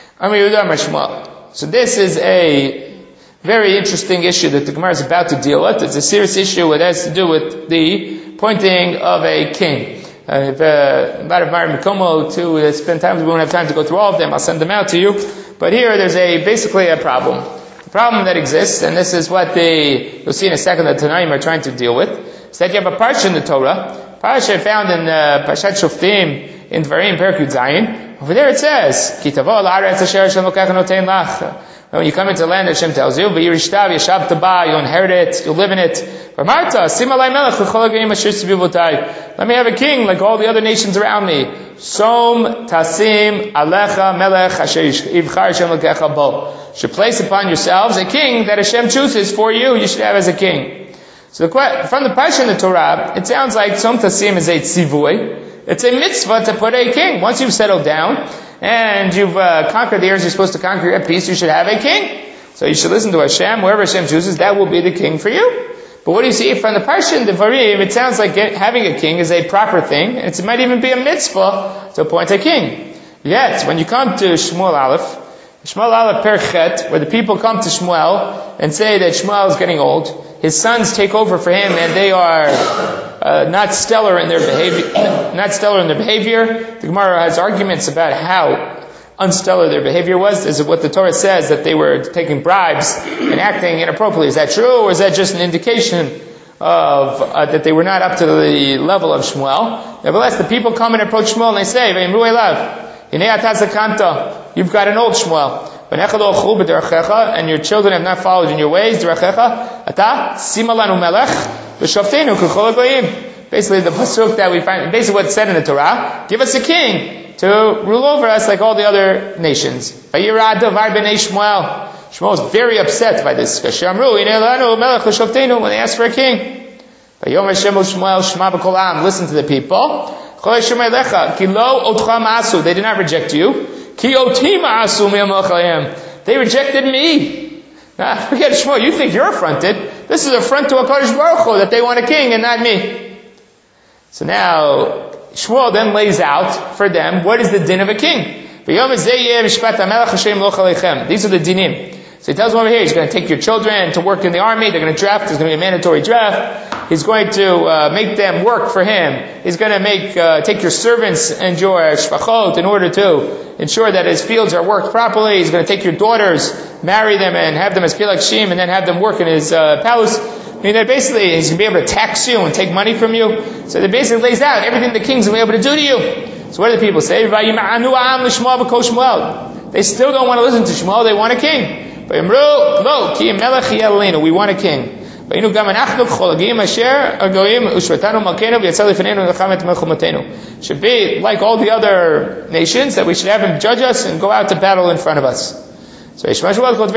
So this is a very interesting issue that the Gemara is about to deal with. It's a serious issue. It has to do with the appointing of a king. Uh, if, uh, a lot of Mari Mikomo to uh, spend time, we won't have time to go through all of them. I'll send them out to you. But here, there's a basically a problem. The problem that exists, and this is what the you'll see in a second that Tanaim are trying to deal with, is that you have a parsha in the Torah. Parsha found in uh, Parshat Shoftim in Dvarim Perek Yud Zayin. Over there it says, Ki tavo la'aretz asher Hashem lokach notein lach. When you come into the land, Hashem tells you, "V'yirishtav yashav taba," you'll inherit it, you'll live in it. V'marta sim alay melech l'chol ha'gerim asher tzivivotay. Let me have a king like all the other nations around me. Som tasim alecha melech asher yivchar Hashem lokecha bo. Should place upon yourselves a king that Hashem chooses for you. You should have as a king. So the, from the parsha in the Torah, it sounds like som tasim is a tzivui. It's a mitzvah to put a king. Once you've settled down and you've uh, conquered the areas you're supposed to conquer at peace, you should have a king. So you should listen to Hashem. Wherever Hashem chooses, that will be the king for you. But what do you see from the parsha in Devarim? It sounds like get, having a king is a proper thing. It might even be a mitzvah to appoint a king. Yet, when you come to Shmuel Aleph, Shmuel Aleph Perek Chet, where the people come to Shmuel and say that Shmuel is getting old, his sons take over for him, and they are uh, not stellar in their behavior. Not stellar in their behavior. The Gemara has arguments about how unstellar their behavior was. Is what the Torah says, that they were taking bribes and acting inappropriately. Is that true, or is that just an indication of uh, that they were not up to the level of Shmuel? Nevertheless, the people come and approach Shmuel and they say, "V'imru elav, hinei ata zakanta, you've got an old Shmuel. And your children have not followed in your ways. Basically, the pasuk that we find, basically what's said in the Torah, give us a king to rule over us like all the other nations. Shmuel is very upset by this. When they ask for a king, listen to the people. They did not reject you. They rejected me. Now, forget Shmuel, you think you're affronted. This is an affront to HaKadosh Baruch Hu that they want a king and not me. So now, Shmuel then lays out for them what is the din of a king. These are the dinim. So he tells them over here, he's going to take your children to work in the army, they're going to draft, there's going to be a mandatory draft. He's going to uh, make them work for him. He's going to make uh, take your servants and your shvachot in order to ensure that his fields are worked properly. He's going to take your daughters, marry them, and have them as pilakshim, and then have them work in his uh, palace. I mean, that basically he's going to be able to tax you and take money from you. So that basically lays out everything the king's going to be able to do to you. So what do the people say? They still don't want to listen to Shmuel. They want a king. We want a king. Should be like all the other nations, that we should have him judge us and go out to battle in front of us. So he goes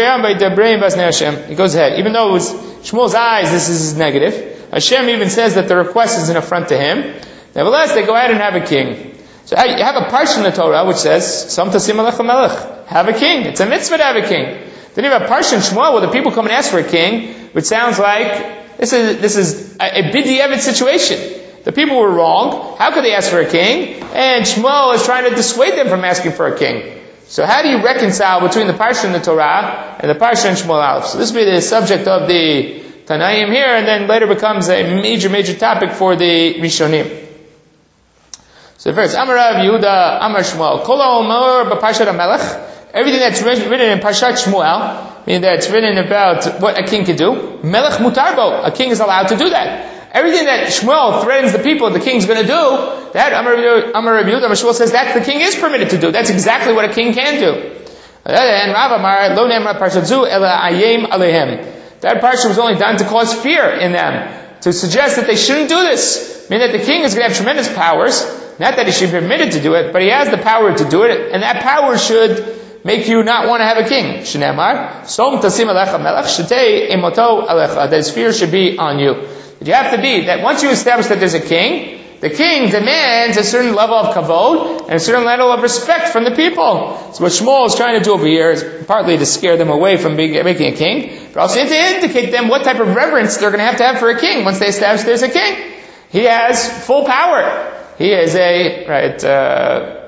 ahead. Even though it was Shmuel's eyes, this is negative. Hashem even says that the request is an affront to him. Nevertheless, they go ahead and have a king. So you have a parsha in the Torah which says, "Som tasim alecha melech." Have a king. It's a mitzvah to have a king. Then you have a parsha in Shmuel where the people come and ask for a king, which sounds like this is this is a, a b'diavad situation. The people were wrong. How could they ask for a king? And Shmuel is trying to dissuade them from asking for a king. So how do you reconcile between the parsha in the Torah and the parsha in Shmuel Aleph? So this will be the subject of the Tanaim here, and then later becomes a major, major topic for the Rishonim. So first, Amar Rav Yehuda, Amar Shmuel, Kol ha'omer b'parshat HaMelech, everything that's written in Parshat Shmuel, meaning that's written about what a king can do, Melech mutarbo, a king is allowed to do that. Everything that Shmuel threatens the people the king's going to do, that Amar Rav Yehuda, Amar Shmuel says that the king is permitted to do. That's exactly what a king can do. And Rav Amar, Lo ne'emar parshat zu ela ayem alehem. That parsha was only done to cause fear in them, to suggest that they shouldn't do this. Meaning that the king is going to have tremendous powers, not that he should be permitted to do it, but he has the power to do it, and that power should make you not want to have a king. Shneimar, Som tasim alecha melech, shetei emoto alecha, that his fear should be on you. You have to be, that once you establish that there's a king, the king demands a certain level of kavod and a certain level of respect from the people. So what Shmuel is trying to do over here is partly to scare them away from being, making a king, but also to indicate them what type of reverence they're going to have to have for a king once they establish there's a king. He has full power. He is a, right, uh,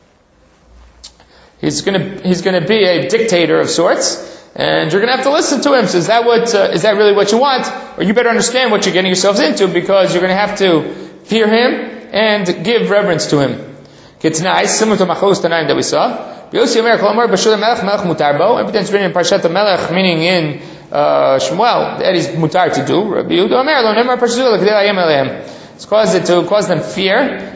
he's gonna, he's gonna be a dictator of sorts. And you're going to have to listen to him. So is that what, uh, is that really what you want? Or you better understand what you're getting yourselves into, because you're going to have to fear him and give reverence to him. It's nice, similar to Machos Tanaim that we saw. Everything that's written in Parshat HaMelech, meaning in uh, Shmuel, that is mutar to do. It's caused it to cause them fear.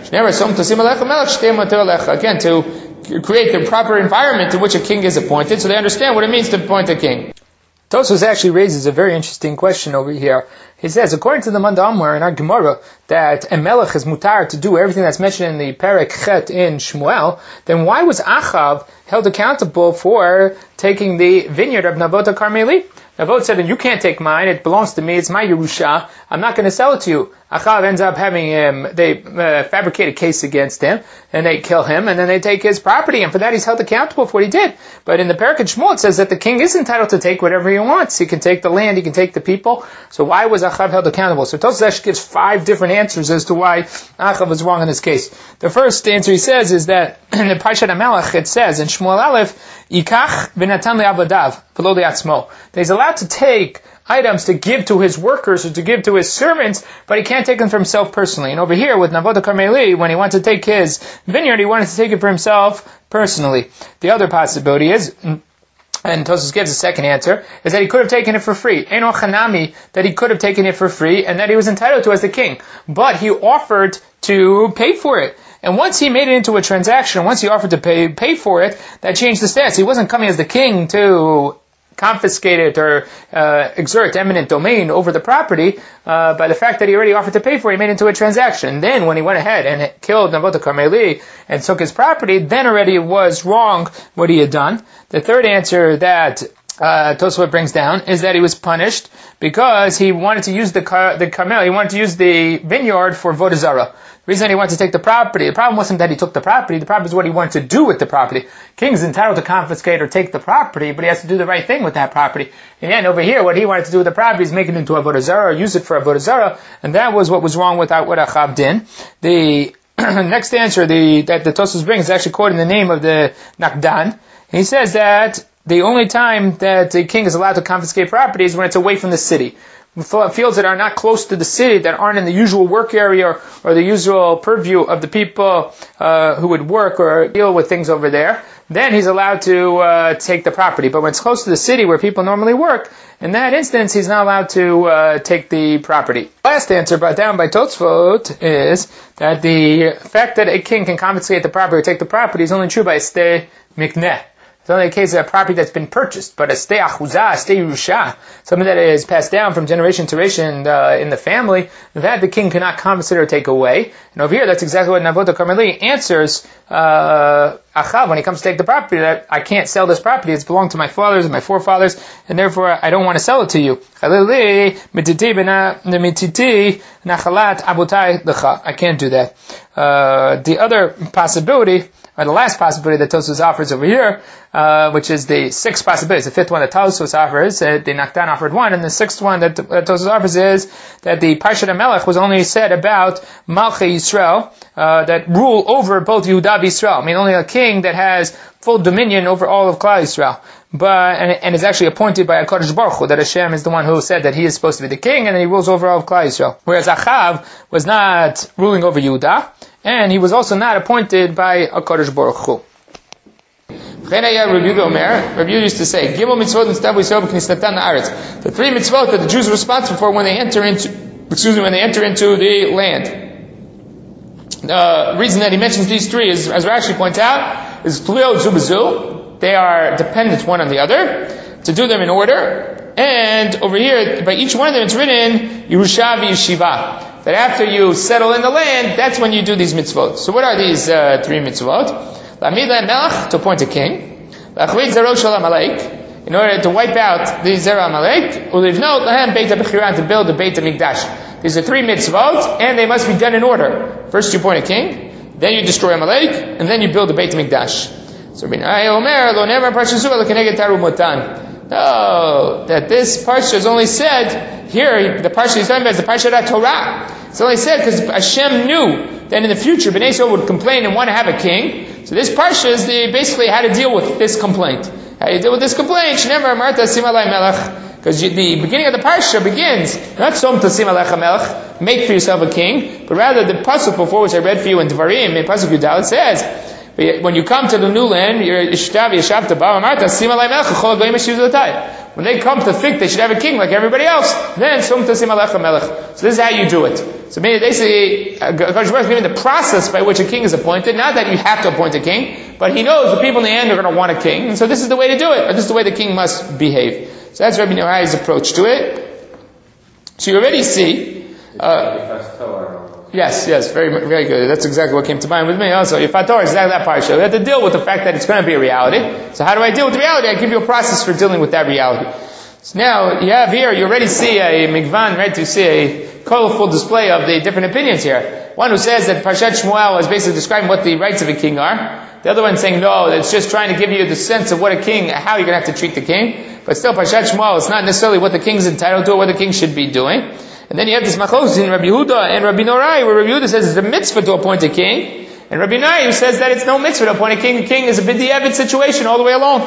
Again, to create the proper environment in which a king is appointed, so they understand what it means to appoint a king. Tosfos actually raises a very interesting question over here. He says, according to the Mandamar in our Gemara, that a melech is mutar to do everything that's mentioned in the Perek Chet in Shmuel, then why was Achav held accountable for taking the vineyard of Navot HaKarmeli? Navot said, you can't take mine, it belongs to me, it's my Yerusha, I'm not going to sell it to you. Achav ends up having him, they uh, fabricate a case against him, and they kill him, and then they take his property, and for that he's held accountable for what he did. But in the Perek Shmuel it says that the king is entitled to take whatever he wants. He can take the land, he can take the people. So why was Achav held accountable? So Tosfos actually gives five different answers as to why Achav was wrong in this case. The first answer he says is that in the Parshat HaMelech it says in Shmuel Aleph, Yikach v'natan le'avadav v'lo le'atzmo. That he's allowed to take items to give to his workers or to give to his servants, but he can't take them for himself personally. And over here with Navot HaKarmeli, when he wanted to take his vineyard, he wanted to take it for himself personally. The other possibility is, and Tosfos gives a second answer, is that he could have taken it for free. Eino Chanami, that he could have taken it for free, and that he was entitled to as the king. But he offered to pay for it. And once he made it into a transaction, once he offered to pay pay for it, that changed the stats. He wasn't coming as the king to confiscate it or uh, exert eminent domain over the property uh, by the fact that he already offered to pay for it, he made it into a transaction. Then when he went ahead and killed Navot HaKarmeli and took his property, then already it was wrong what he had done. The third answer that uh, Tosfos brings down is that he was punished because he wanted to use the car, the Carmel, he wanted to use the vineyard for Avodah Zarah. The reason he wanted to take the property, the problem wasn't that he took the property, the problem is what he wanted to do with the property. King's entitled to confiscate or take the property, but he has to do the right thing with that property. And then over here, what he wanted to do with the property is make it into Avodah Zarah, or use it for Avodah Zarah, and that was what was wrong with what Achav did. The next answer the, that the Tosfos brings is actually quoting the name of the Nakdan. He says that the only time that the king is allowed to confiscate property is when it's away from the city. Fields that are not close to the city, that aren't in the usual work area or the usual purview of the people uh, who would work or deal with things over there, then he's allowed to uh, take the property. But when it's close to the city where people normally work, in that instance, he's not allowed to uh, take the property. Last answer brought down by Tosfos is that the fact that a king can confiscate the property or take the property is only true by stay mikneh. It's only a case of a property that's been purchased, but a stay achuzah, a stay yerusha, something that is passed down from generation to generation uh, in the family, that the king cannot confiscate or take away. And over here, that's exactly what Navot HaKarmeli answers uh, Achav when he comes to take the property, that I can't sell this property, it's belonged to my fathers and my forefathers, and therefore I don't want to sell it to you. I can't do that. Uh, the other possibility, or the last possibility that Tosfos offers over here, uh, which is the sixth possibility, it's the fifth one that Tosfos offers, uh, the Naktan offered one, and the sixth one that, that Tosfos offers is that the Parshat HaMelech was only said about Malchei Yisrael, uh, that rule over both Yehuda and Yisrael. I mean, only a king that has full dominion over all of Klal Yisrael. But, and, and is actually appointed by HaKadosh Baruch Hu, that Hashem is the one who said that he is supposed to be the king, and that he rules over all of Klal Yisrael. Whereas Achav was not ruling over Yehuda, and he was also not appointed by HaKadosh Baruch Hu. Rabbi Yehuda used to say, the three mitzvot that the Jews are responsible for when they enter into, excuse me, when they enter into the land. The reason that he mentions these three is, as Rashi points out, is Tlio Zubazu. They are dependent one on the other, to do them in order. And over here, by each one of them, it's written, Yerusha v'Yeshiva. That after you settle in the land, that's when you do these mitzvot. So what are these uh, three mitzvot? La'amid le'melech, to appoint a king. La'achrid zero shel Amalek, in order to wipe out the Zerah Amalek. U'livnot lahem beit ha'bechiran, to build the Beit HaMikdash. These are three mitzvot, and they must be done in order. First you appoint a king, then you destroy Amalek, and then you build the Beit HaMikdash. So Binai Omer, lo never parsha lo keneged taru motan. No, that this parsha is only said here. The parsha he's talking about is the parsha of Torah. It's only said because Hashem knew that in the future Bnei Yisrael would complain and want to have a king. So this parsha is the, basically how to deal with this complaint. How do you deal with this complaint? Shnever Marta Simalai Melech. Because the beginning of the parsha begins not Som Tasim Alecha Melech, make for yourself a king, but rather the pasuk before which I read for you in Devarim in pasuk Yudal, it says, when you come to the new land, when they come to think they should have a king like everybody else, then so this is how you do it. So basically, God is giving the process by which a king is appointed. Not that you have to appoint a king, but he knows the people in the end are going to want a king, and so this is the way to do it, or this is the way the king must behave. So that's Rabbi Yochai's approach to it. So you already see, uh, yes, yes, very, very good. That's exactly what came to mind with me also. Yifat Torah is exactly that parsha. We have to deal with the fact that it's going to be a reality. So how do I deal with the reality? I give you a process for dealing with that reality. So now, you have here, you already see a migvan, right? You see a colorful display of the different opinions here. One who says that Parshat Shmuel is basically describing what the rights of a king are. The other one saying, no, it's just trying to give you the sense of what a king, how you're going to have to treat the king. But still, Parshat Shmuel, it's not necessarily what the king's entitled to or what the king should be doing. And then you have this machlokes in Rabbi Yehuda and Rabbi Norai, where Rabbi Yehuda says it's a mitzvah to appoint a king, and Rabbi Norai who says that it's no mitzvah to appoint a king. The king is a b'diavad situation all the way along.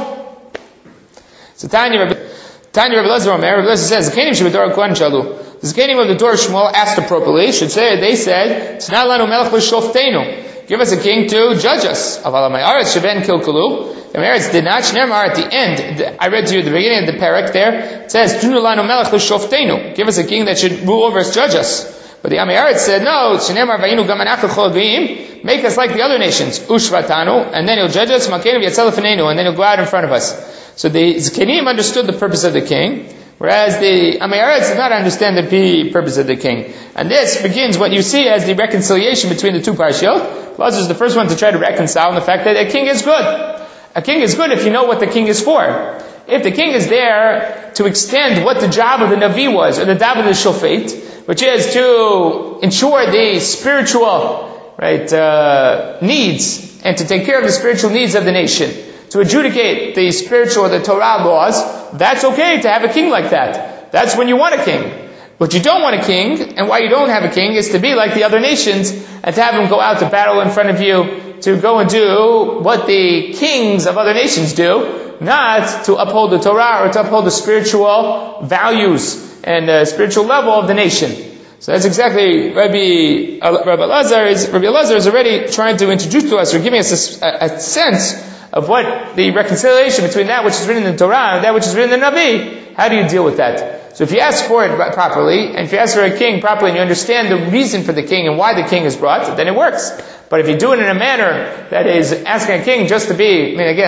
So Tanya Rabbi Tanya Rabbi Elazar Omer, Rabbi Elazar says the kenim shebedor Kohen shalu. The kenim of the Dor Shmuel asked appropriately. Should say they said, "Tzna lanu melech l'shoftenu." Give us a king to judge us. Aval ha'mayaretz sheben kilkulu. The Meretz did not. Shneimar at the end. I read to you at the beginning of the parak there. It says, "Tunu lanu melech l'shoftenu." Give us a king that should rule over us, judge us. But the Amayeret said, "No." Shneimar vayinu gam anach l'chol goyim. Make us like the other nations. Ushvatanu, and then he'll judge us. Malkeinu v'yatzel lefneinu, and then he'll go out in front of us. So the Zkenim understood the purpose of the king, whereas the Amayeret did not understand the purpose of the king. And this begins what you see as the reconciliation between the two parshiot. Lazar is the first one to try to reconcile the fact that a king is good. A king is good if you know what the king is for. If the king is there to extend what the job of the Navi was, or the job of the Shofet, which is to ensure the spiritual, right, uh, needs, and to take care of the spiritual needs of the nation, to adjudicate the spiritual, the Torah laws, that's okay to have a king like that. That's when you want a king. What you don't want a king, and why you don't have a king, is to be like the other nations, and to have them go out to battle in front of you, to go and do what the kings of other nations do, not to uphold the Torah, or to uphold the spiritual values, and the spiritual level of the nation. So that's exactly Rabbi, uh, Rabbi Elazar is, Rabbi Elazar is already trying to introduce to us, or giving us a, a sense of what the reconciliation between that which is written in the Torah and that which is written in the Navi. How do you deal with that? So if you ask for it properly, and if you ask for a king properly, and you understand the reason for the king and why the king is brought, then it works. But if you do it in a manner that is asking a king just to be, I mean again,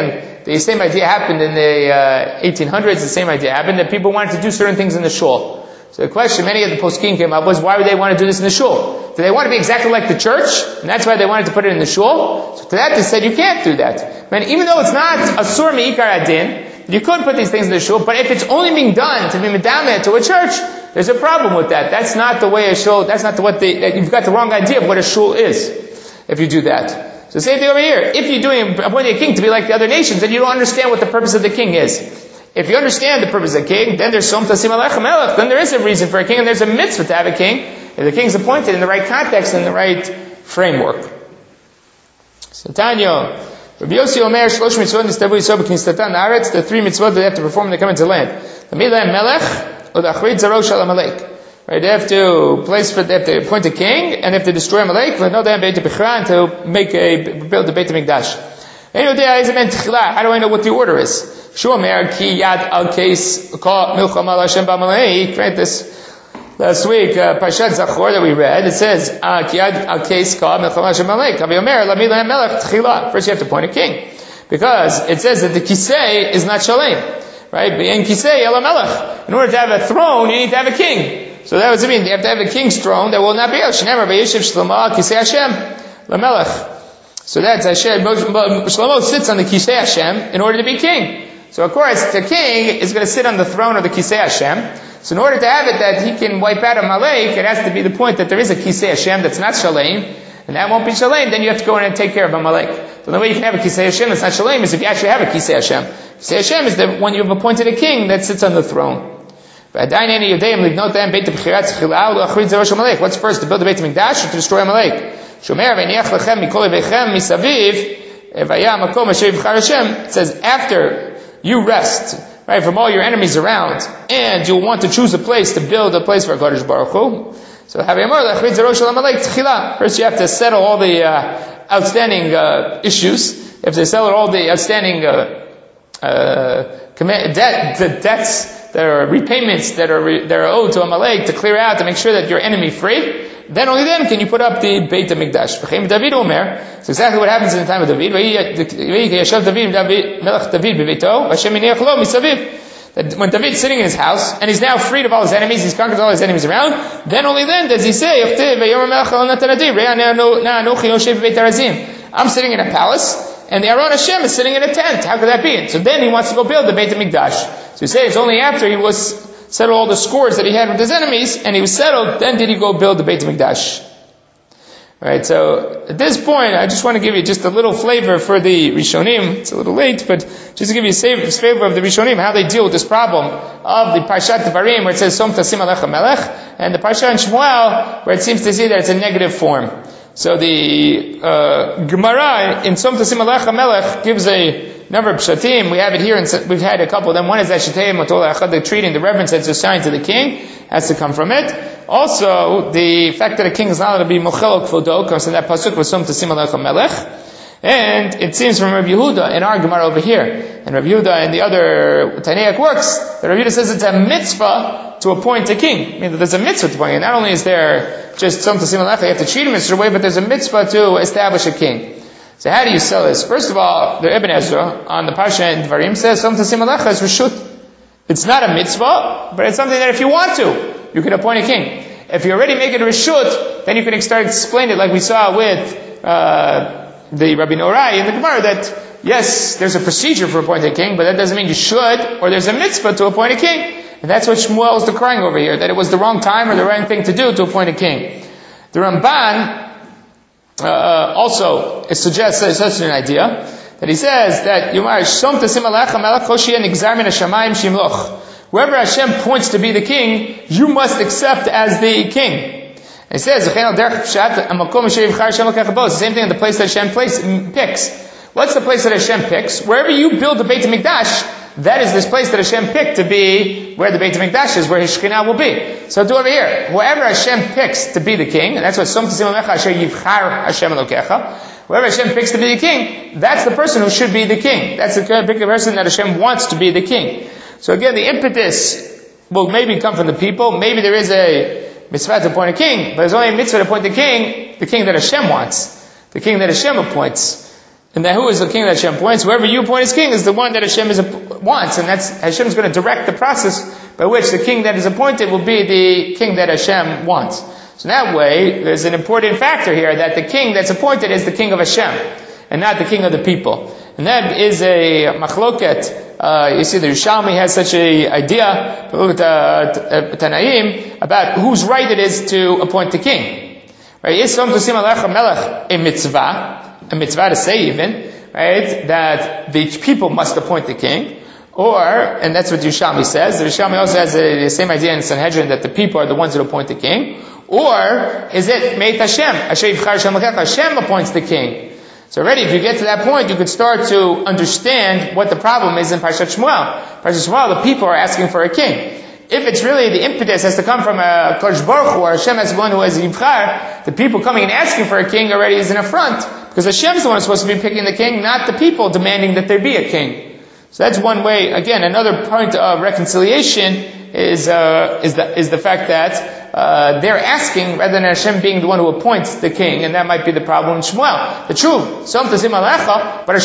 The same idea happened in the uh, eighteen hundreds. The same idea happened that people wanted to do certain things in the shul. So the question many of the poskim came up was, why would they want to do this in the shul? Do they want to be exactly like the church? And that's why they wanted to put it in the shul? So to that they said, you can't do that. Man, even though it's not asur me'ikar adin, you could put these things in the shul, but if it's only being done to be medameh to a church, there's a problem with that. That's not the way a shul, that's not the, what the, you've got the wrong idea of what a shul is, if you do that. So same thing over here. If you're doing, appointing a king to be like the other nations, then you don't understand what the purpose of the king is. If you understand the purpose of the king, then there's som tasim alechem melech, then there is a reason for a king, and there's a mitzvah to have a king, if the king's appointed in the right context, in the right framework. So Tanya, Rabbi Yossi Omer, Shlosh mitzvot nistavu yisod b'knistatan haaretz, the three mitzvot that they have to perform when they come into land. L'milah melech, or l'achrid zarosh al Amalek. Right, they have to place for, they have to appoint a king, and they have to destroy Amalek, no, they have Beit HaBichra, to make a, build the Beit HaMikdash. How do I know what the order is? Shomer ki yad al case call milchama al Hashem b'Amalek. Right, this last week, uh, Parshat Zachor that we read, it says ki yad al case call milchama al Hashem b'Amalek. Aviyomer la milah melech tchila. First, you have to appoint a king, because it says that the kisei is not shalem. Right, in kisei ela melech. In order to have a throne, you need to have a king. So that was I mean. You have to have a king's throne that will not be el shnemer v'yishiv shlema kisei Hashem la melech. So that's Hashem. Shlomo sits on the kisei Hashem in order to be king. So of course, the king is going to sit on the throne of the kisei Hashem. So in order to have it that he can wipe out Amalek, it has to be the point that there is a kisei Hashem that's not shalem, and that won't be shalem. Then you have to go in and take care of Amalek. So the way you can have a kisei Hashem that's not shalem is if you actually have a kisei Hashem. Kisei Hashem is the when you've appointed a king that sits on the throne. What's first, to build the Beit HaMikdash or to destroy Amalek? It says, after you rest, right, from all your enemies around, and you'll want to choose a place to build a place for HaKadosh Baruch Hu. So, first you have to settle all the uh, outstanding uh, issues. You have to settle all the outstanding uh, uh, command, debt, the debts that are repayments that are re, that are owed to Amalek, to clear out, to make sure that you're enemy free. Then only then can you put up the Beit HaMikdash. David Omer. It's exactly what happens in the time of David. That when David's sitting in his house, and he's now freed of all his enemies, he's conquered all his enemies around, then only then does he say, I'm sitting in a palace, and the Aron Hashem is sitting in a tent. How could that be? So then he wants to go build the Beit HaMikdash. So he says, only after he was settled all the scores that he had with his enemies, and he was settled, then did he go build the Beit HaMikdash. Alright, so at this point, I just want to give you just a little flavor for the Rishonim. It's a little late, but just to give you a flavor of the Rishonim, how they deal with this problem of the Parshat Devarim, where it says, Som tasim alecha melech, and the Parshat in Shmuel, where it seems to see that it's a negative form. So the uh, Gemara in Som tasim alecha melech gives a number of pshatim. We have it here, and we've had a couple of them. One is that Shetei Matola Echad, the treating, the reverence that's assigned to the king, has to come from it. Also, the fact that a king is not allowed to be mochel kvodo comes from that pasuk with Som tasim alecha melech. And it seems from Rabbi Yehuda in our Gemara over here, and Rabbi Yehuda and the other Tanaic works, that Rabbi Yehuda says it's a mitzvah to appoint a king. I mean, there's a mitzvah to appoint. And not only is there just Som tasim alecha, you have to treat him in a certain way, but there's a mitzvah to establish a king. So how do you sell this? First of all, the Ibn Ezra on the Parsha in Dvarim says Som tasim alecha is reshut. It's not a mitzvah, but it's something that if you want to, you can appoint a king. If you already make it a reshut, then you can start explaining it like we saw with uh, the Rabbi Norai in the Gemara that yes, there's a procedure for appointing a king, but that doesn't mean you should, or there's a mitzvah to appoint a king. And that's what Shmuel is decrying over here, that it was the wrong time or the right thing to do to appoint a king. The Ramban uh, also it suggests such an idea that he says that Yomar Som tasim alecha melech hoshia nigzar min hashamayim shimloch. Whoever Hashem points to be the king, you must accept as the king. And he says, it's the same thing in the place that Hashem place, picks. What's the place that Hashem picks? Wherever you build the Beit HaMikdash, that is this place that Hashem picked to be where the Beit HaMikdash is, where His Shekhinah will be. So do over here. Whoever Hashem picks to be the king, and that's what Som tasim alecha asher yivchar Hashem elokecha. Whoever Hashem picks to be the king, that's the person who should be the king. That's the person that Hashem wants to be the king. So again, the impetus will maybe come from the people. Maybe there is a mitzvah to appoint a king, but there's only a mitzvah to appoint the king, the king that Hashem wants, the king that Hashem appoints. And that who is the king that Hashem appoints? Whoever you appoint as king is the one that Hashem is, wants. And that's, Hashem is going to direct the process by which the king that is appointed will be the king that Hashem wants. So in that way, there's an important factor here that the king that's appointed is the king of Hashem and not the king of the people. And that is a machloket. Uh, you see, the Yerushalmi has such a idea, Tanaim, about whose right it is to appoint the king. Right? Is Som Tosim Alecha Melech a mitzvah, a mitzvah to say even, right, that the people must appoint the king, or, and that's what Yerushalmi says. The Yerushalmi also has a, the same idea in Sanhedrin that the people are the ones that appoint the king, or is it Meit Hashem? Hashem appoints the king. So already, if you get to that point, you could start to understand what the problem is in Parshat Shmuel. Parshat Shmuel, the people are asking for a king. If it's really the impetus has to come from a Kodesh Baruch Hu, or Hashem as one who has Yibchar, the people coming and asking for a king already is an affront, because Hashem is the one who's supposed to be picking the king, not the people demanding that there be a king. So that's one way. Again, another point of reconciliation is uh, is the is the fact that uh, they're asking rather than Hashem being the one who appoints the king, and that might be the problem in Shmuel. The truth, Som Tazim Alecha, but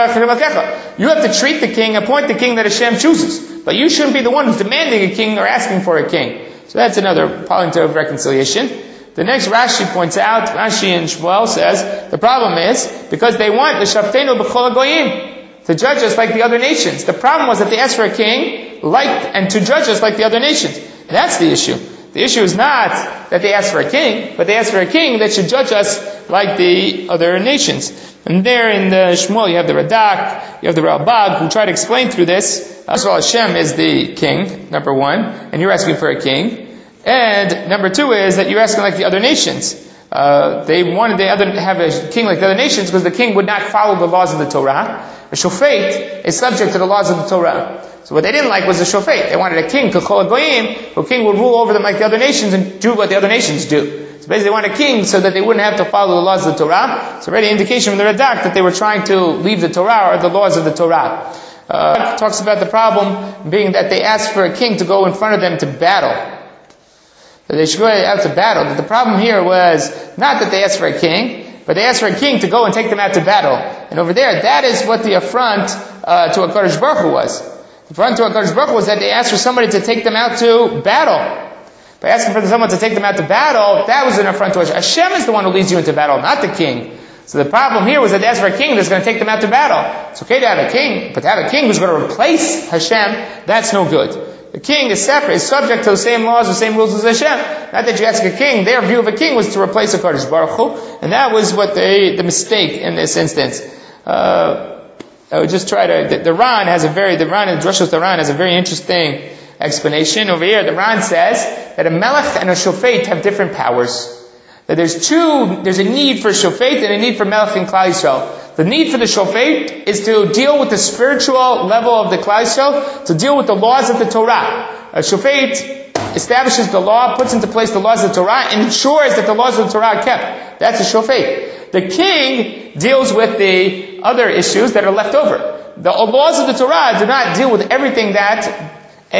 you have to treat the king, appoint the king that Hashem chooses, but you shouldn't be the one who's demanding a king or asking for a king. So that's another point of reconciliation. The next Rashi points out, Rashi in Shmuel says, the problem is because they want the Shaftenu B'chol HaGoyim, to judge us like the other nations. The problem was that they asked for a king, like, and to judge us like the other nations. And that's the issue. The issue is not that they asked for a king, but they asked for a king that should judge us like the other nations. And there in the Shmuel you have the Radak, you have the Ralbag, who try to explain through this. First of all, Hashem is the king, number one, and you're asking for a king. And number two is that you're asking like the other nations. Uh, they wanted the other, have a king like the other nations because the king would not follow the laws of the Torah. A shofet is subject to the laws of the Torah. So what they didn't like was the shofet. They wanted a king, Kachol Goyim, who king would rule over them like the other nations and do what the other nations do. So basically they want a king so that they wouldn't have to follow the laws of the Torah. It's already an indication from the Radak that they were trying to leave the Torah or the laws of the Torah. Uh, talks about the problem being that they asked for a king to go in front of them to battle. That they should go out to battle. But the problem here was not that they asked for a king, but they asked for a king to go and take them out to battle. And over there, that is what the affront uh, to a Kodesh Baruch Hu was. The affront to a Kodesh Baruch Hu was that they asked for somebody to take them out to battle. By asking for someone to take them out to battle, that was an affront to Hashem. Hashem is the one who leads you into battle, not the king. So the problem here was that they asked for a king that's going to take them out to battle. It's okay to have a king, but to have a king who's going to replace Hashem, that's no good. The king is separate, is subject to the same laws, the same rules as Hashem. Not that you ask a king, their view of a king was to replace a Kodesh Baruch Hu, and that was what they, the mistake in this instance. Uh, I would just try to, the, the Ran has a very, the Ran, the Drushos Ran has a very interesting explanation. Over here, the Ran says that a Melech and a Shofet have different powers. That there's two, there's a need for Shofet and a need for Melech in Klal Yisrael. The need for the Shofet is to deal with the spiritual level of the Klal Yisrael, to deal with the laws of the Torah. A Shofet establishes the law, puts into place the laws of the Torah, and ensures that the laws of the Torah are kept. That's a Shofet. The king deals with the other issues that are left over. The laws of the Torah do not deal with everything that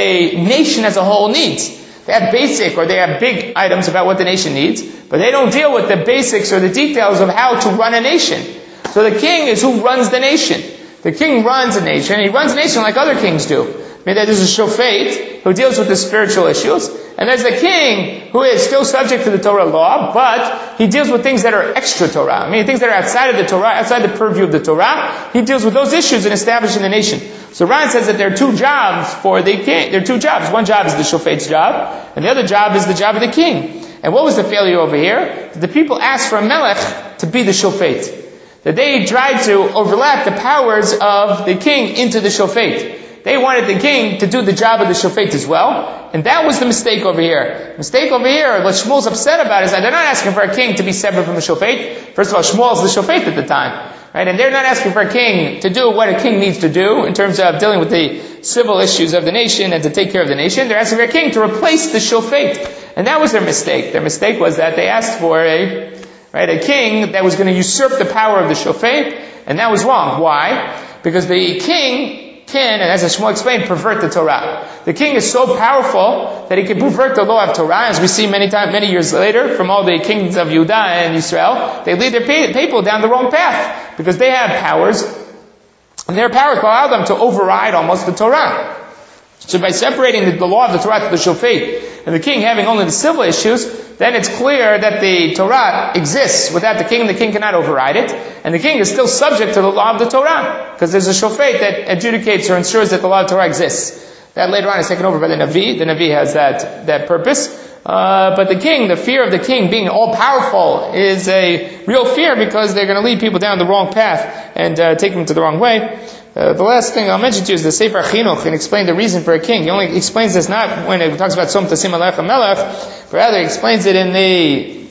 a nation as a whole needs. They have basic, or they have big items about what the nation needs, but they don't deal with the basics or the details of how to run a nation. So the king is who runs the nation. The king runs a nation, and he runs a nation like other kings do. I mean, there's a shofet who deals with the spiritual issues, and there's the king who is still subject to the Torah law, but he deals with things that are extra Torah. I mean, things that are outside of the Torah, outside the purview of the Torah. He deals with those issues in establishing the nation. So Ran says that there are two jobs for the king. There are two jobs. One job is the shofet's job, and the other job is the job of the king. And what was the failure over here? The people asked for a melech to be the shofet. That they tried to overlap the powers of the king into the shofet. They wanted the king to do the job of the shofet as well. And that was the mistake over here. The mistake over here, what Shmuel's upset about is that they're not asking for a king to be separate from the shofet. First of all, Shmuel's the shofet at the time. Right? And they're not asking for a king to do what a king needs to do in terms of dealing with the civil issues of the nation and to take care of the nation. They're asking for a king to replace the shofet. And that was their mistake. Their mistake was that they asked for a, right, a king that was going to usurp the power of the shofet. And that was wrong. Why? Because the king can, and as Shmuel explained, pervert the Torah. The king is so powerful that he can pervert the law of Torah, as we see many times, many years later, from all the kings of Judah and Israel. They lead their people down the wrong path, because they have powers, and their powers allow them to override almost the Torah. So by separating the, the law of the Torah to the Shofet, and the king having only the civil issues, then it's clear that the Torah exists without the king. The king cannot override it. And the king is still subject to the law of the Torah, because there's a Shofet that adjudicates or ensures that the law of the Torah exists. That later on is taken over by the Navi. The Navi has that, that purpose. Uh, but the king, the fear of the king being all-powerful is a real fear, because they're going to lead people down the wrong path and uh, take them to the wrong way. Uh, the last thing I'll mention to you is the Sefer Chinuch, and explain the reason for a king. He only explains this not when it talks about Som Tasim Alecha Melech, but rather he explains it in the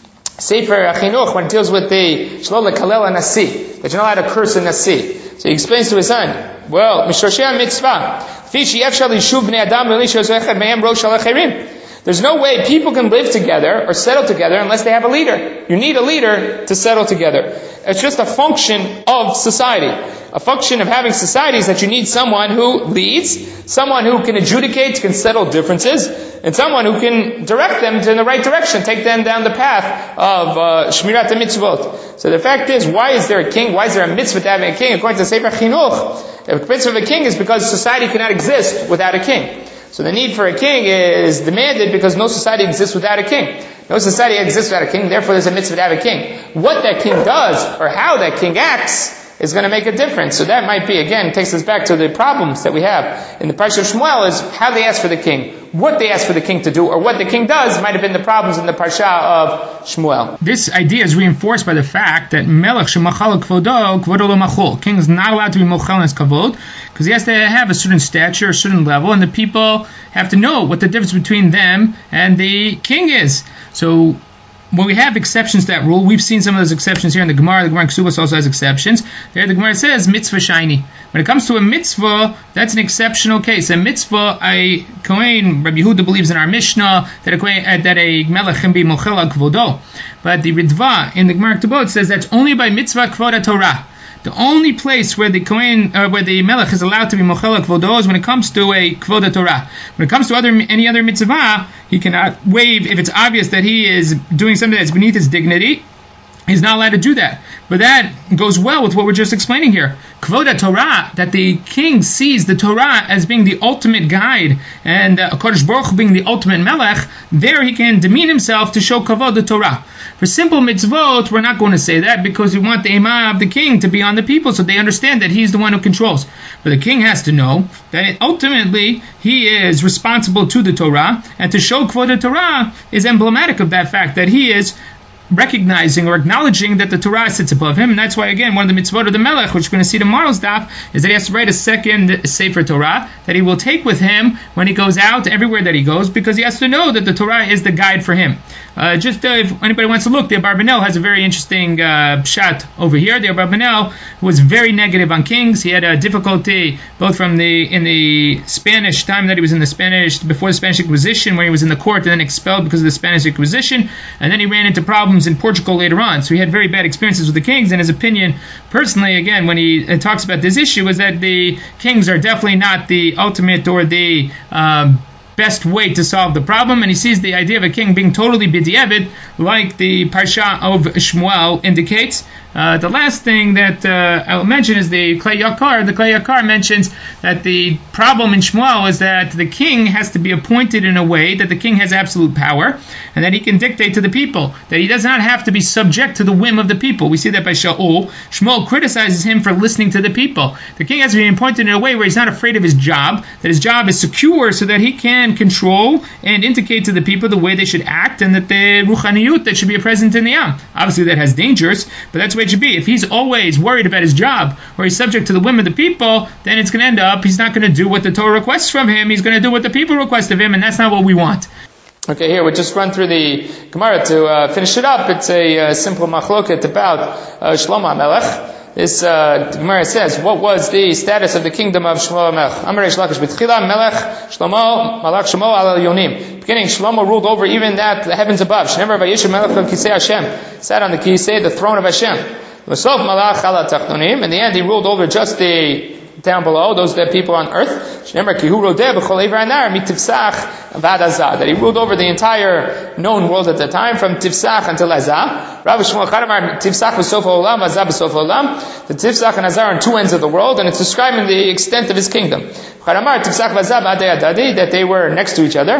Sefer Chinuch when it deals with the Shlo Lekalel Nasi, that you're not allowed to curse a Nasi. So he explains to his son, well, Mishoshei Mitzvah, Fishi Efshal Yishuv Bnei Adam L'Elisha Zoechad Me'em Rosh Alachirim. There's no way people can live together or settle together unless they have a leader. You need a leader to settle together. It's just a function of society. A function of having society is that you need someone who leads, someone who can adjudicate, can settle differences, and someone who can direct them in the right direction, take them down the path of uh, Shmirat HaMitzvot. So the fact is, why is there a king? Why is there a mitzvah to having a king? According to Sefer Chinuch, the mitzvah of a king is because society cannot exist without a king. So the need for a king is demanded because no society exists without a king. No society exists without a king, therefore there's a mitzvah to have a king. What that king does, or how that king acts, is going to make a difference. So that might be, again, takes us back to the problems that we have in the Parsha of Shmuel, is how they ask for the king. What they ask for the king to do, or what the king does, might have been the problems in the Parsha of Shmuel. This idea is reinforced by the fact that Melech shemachal kvodo, kvodo lo machol. King is not allowed to be mochel in his kavod, because he has to have a certain stature, a certain level, and the people have to know what the difference between them and the king is. So, when we have exceptions to that rule, we've seen some of those exceptions here in the Gemara. The Gemara in Ksubos also has exceptions. There the Gemara says, mitzvah shiny. When it comes to a mitzvah, that's an exceptional case. A mitzvah, a Kohen, Rabbi Yehuda believes in our Mishnah, that a, Kohen, that a melech can be mochel al kvodo. But the Ritva in the Gemara Ketubot says that's only by mitzvah kvod Torah. The only place where the Kohen, uh, where the Melech is allowed to be mochel kvodo is when it comes to a kvod Torah. When it comes to other any other mitzvah, he cannot waive if it's obvious that he is doing something that's beneath his dignity. He's not allowed to do that. But that goes well with what we're just explaining here. Kvod Torah, that the king sees the Torah as being the ultimate guide, and uh, Kodesh Baruch Hu being the ultimate Melech, there he can demean himself to show Kvod the Torah. For simple mitzvot, we're not going to say that, because we want the imah of the king to be on the people, so they understand that he's the one who controls. But the king has to know that ultimately he is responsible to the Torah, and to show Kvod the Torah is emblematic of that fact, that he is recognizing or acknowledging that the Torah sits above him. And that's why, again, one of the mitzvot of the Melech, which we're going to see tomorrow's daf, is that he has to write a second Sefer Torah that he will take with him when he goes out, everywhere that he goes, because he has to know that the Torah is the guide for him. Uh, just uh, if anybody wants to look, the Abarbanel has a very interesting uh, pshat over here. The Abarbanel was very negative on kings. He had a difficulty both from the in the Spanish time that he was in the Spanish, before the Spanish Inquisition, where he was in the court and then expelled because of the Spanish Inquisition, and then he ran into problems in Portugal later on. So he had very bad experiences with the kings, and his opinion, personally, again, when he uh, talks about this issue, is that the kings are definitely not the ultimate or the um, best way to solve the problem, and he sees the idea of a king being totally b'diavad, like the Parsha of Shmuel indicates. Uh, the last thing that uh, I'll mention is the Klei Yakar. The Klei Yakar mentions that the problem in Shmuel is that the king has to be appointed in a way that the king has absolute power, and that he can dictate to the people, that he does not have to be subject to the whim of the people. We see that by Shaul. Shmuel criticizes him for listening to the people. The king has to be appointed in a way where he's not afraid of his job, that his job is secure, so that he can control and indicate to the people the way they should act, and that the ruchaniyut that should be present in the Am. Obviously that has dangers, but that's the way it should be. If he's always worried about his job, or he's subject to the whim of the people, then it's going to end up, he's not going to do what the Torah requests from him, he's going to do what the people request of him, and that's not what we want. Okay, here, we'll just run through the Gemara to uh, finish it up. It's a uh, simple machloket about uh, Shlomo HaMelech. This uh, Gemara says, what was the status of the kingdom of Shlomo HaMelech? Amar Reish Lakish, B'tchila Melech Shlomo, Malach Shlomo al Yonim. Beginning, Shlomo ruled over even that, the heavens above. Shnever Vayishem Melech al Kisei Hashem. Sat on the Kisei, the throne of Hashem. V'sof Malach ala Tachtonim. In the end, he ruled over just the down below, those dead people on earth. That he ruled over the entire known world at the time, from Tifsach until Azah. Rav Shmuel Chadamar, Tifsach b'sof ha'olam, Azah b'sof ha'olam. The Tifsach and Azah are on two ends of the world, and it's describing the extent of his kingdom. Chadamar, Tifsach v'Azah b'adei adadi, that they were next to each other.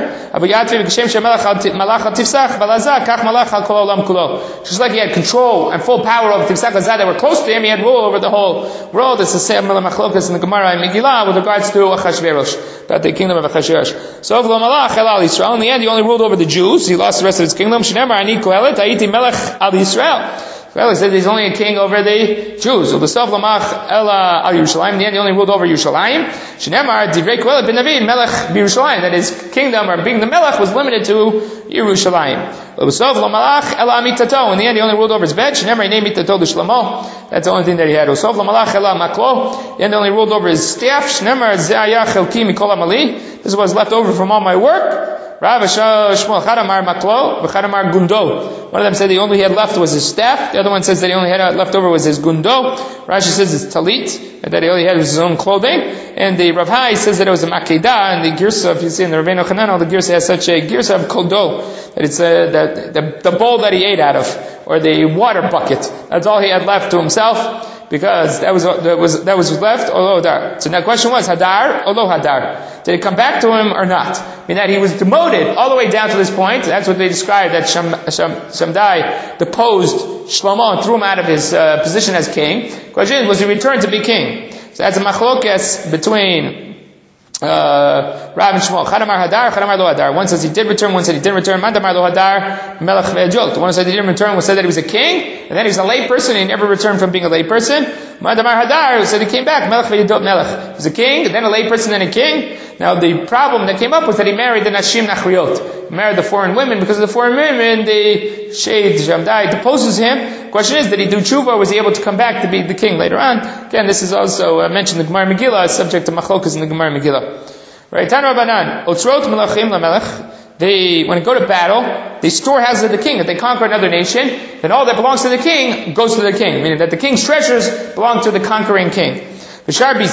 Just like he had control and full power over Tifsach v'Azah that were close to him, he had rule over the whole world. It's the same machlokas in the Gemara and Megillah with regards to Achashverosh, about the kingdom of Achashverosh. So of Malach El Al Yisrael, in the end he only ruled over the Jews. He lost the rest of his kingdom. Shneimar Ani Kohelet Haiti Melech Al Yisrael. Kohelet said he's only a king over the Jews. So the Sof Lamach El Al Yerushalayim, in the end he only ruled over Yerushalayim. Shneimar Divrei Kohelet Ben David Melech Yerushalayim, that his kingdom, or being the Melech, was limited to Yerushalayim. Sof Lamalach El Amitato, in the end he only ruled over his bed. Shneimar Name Mitato L'Shlomo, that's the only thing that he had. Sof Lamalach El Maklo, in the end he only ruled over his staff. Shneimar Ze'ayach Chelki Mikol Amali, this is what's left over from all my work. Rav Shmuel Chadamar Maklo, Chadamar Gundo. One of them said he only had left was his staff. The other one says that he only had left over was his gundo. Rashi says it's talit, and that he only had his own clothing. And the Rav Hai says that it was a makedah. And the girsa, if you see in the Rabbeinu Chananel, the girsa has such a girsa of kodo, that it's a, the, the, the bowl that he ate out of, or the water bucket. That's all he had left to himself, because that was that was that was left or lo hadar. So now the question was hadar or lo hadar. Did it come back to him or not? I mean that he was demoted all the way down to this point. That's what they described, that Sham, Sham, Shamdai deposed Shlomo and threw him out of his uh, position as king. The question is, was he returned to be king? So that's a machlokes between Uh, Rav and Shmuel. Chadamar hadar, Chadamar lo hadar. One says he did return, one said he didn't return. Mandamar lo hadar, Melech ve'ajot. One said he didn't return, one said that he was a king, and then he's a lay person, and he never returned from being a lay person. Mandamar hadar said he came back, Melech ve'ajot Melech. He was a king, then a lay person, then a king. Now the problem that came up was that he married the Nashim Nachriot. He married the foreign women. Because of the foreign women, the Shade Shamdai deposes him. Question is, did he do tshuva, or was he able to come back to be the king later on? Again, this is also uh, mentioned in the Gemara Megillah, subject to machlokas in the Gemara Megillah. Right, Tanu Rabbanan, Otzrot Melachim LaMelech. They, when they go to battle, they store houses of the king. If they conquer another nation, then all that belongs to the king goes to the king. Meaning that the king's treasures belong to the conquering king. The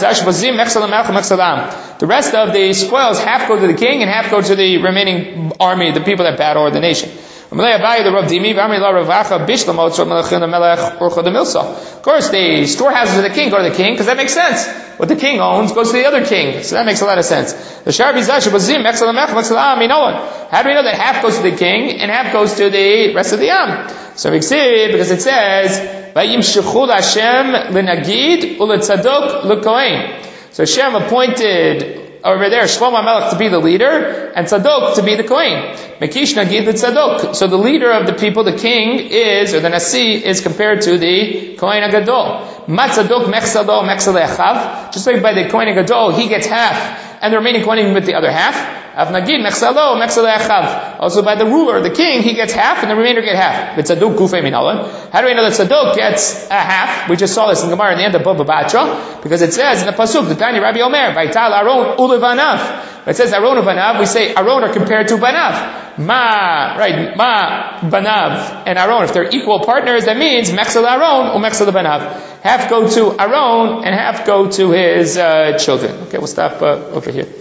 rest of the spoils half go to the king and half go to the remaining army, the people that battle, or the nation. Of course, the storehouses of the king go to the king, because that makes sense. What the king owns goes to the other king, so that makes a lot of sense. How do we know that half goes to the king and half goes to the rest of the Am? So we see, because it says, so Hashem appointed over there Shlomo Melech to be the leader and Tzadok to be the Kohen. Mekish Nagid the Tzadok. So the leader of the people, the king, is, or the Nasi, is compared to the Kohen Agadol. Matzadok Mechsado Mechsalechav. Just like by the Kohen Agadol, he gets half, and the remaining Kohen with the other half. Avnagid Mechsalo Mechsalechav. Also by the ruler, the king, he gets half, and the remainder get half. Tzadok Gufei Minalan. How do we know that Tzadok gets a half? We just saw this in Gemara in the end of Baba Batra, because it says in the pasuk, the Tani Rabbi Omer, Vaital Aron Ulevanav. It says Aron Uvanav, we say Aron are compared to Banav. Ma, right, Ma, Banav, and Aron, if they're equal partners, that means Mechsal Aron or Mechsal Banav. Half go to Aron and half go to his uh, children. Okay, we'll stop uh, over here.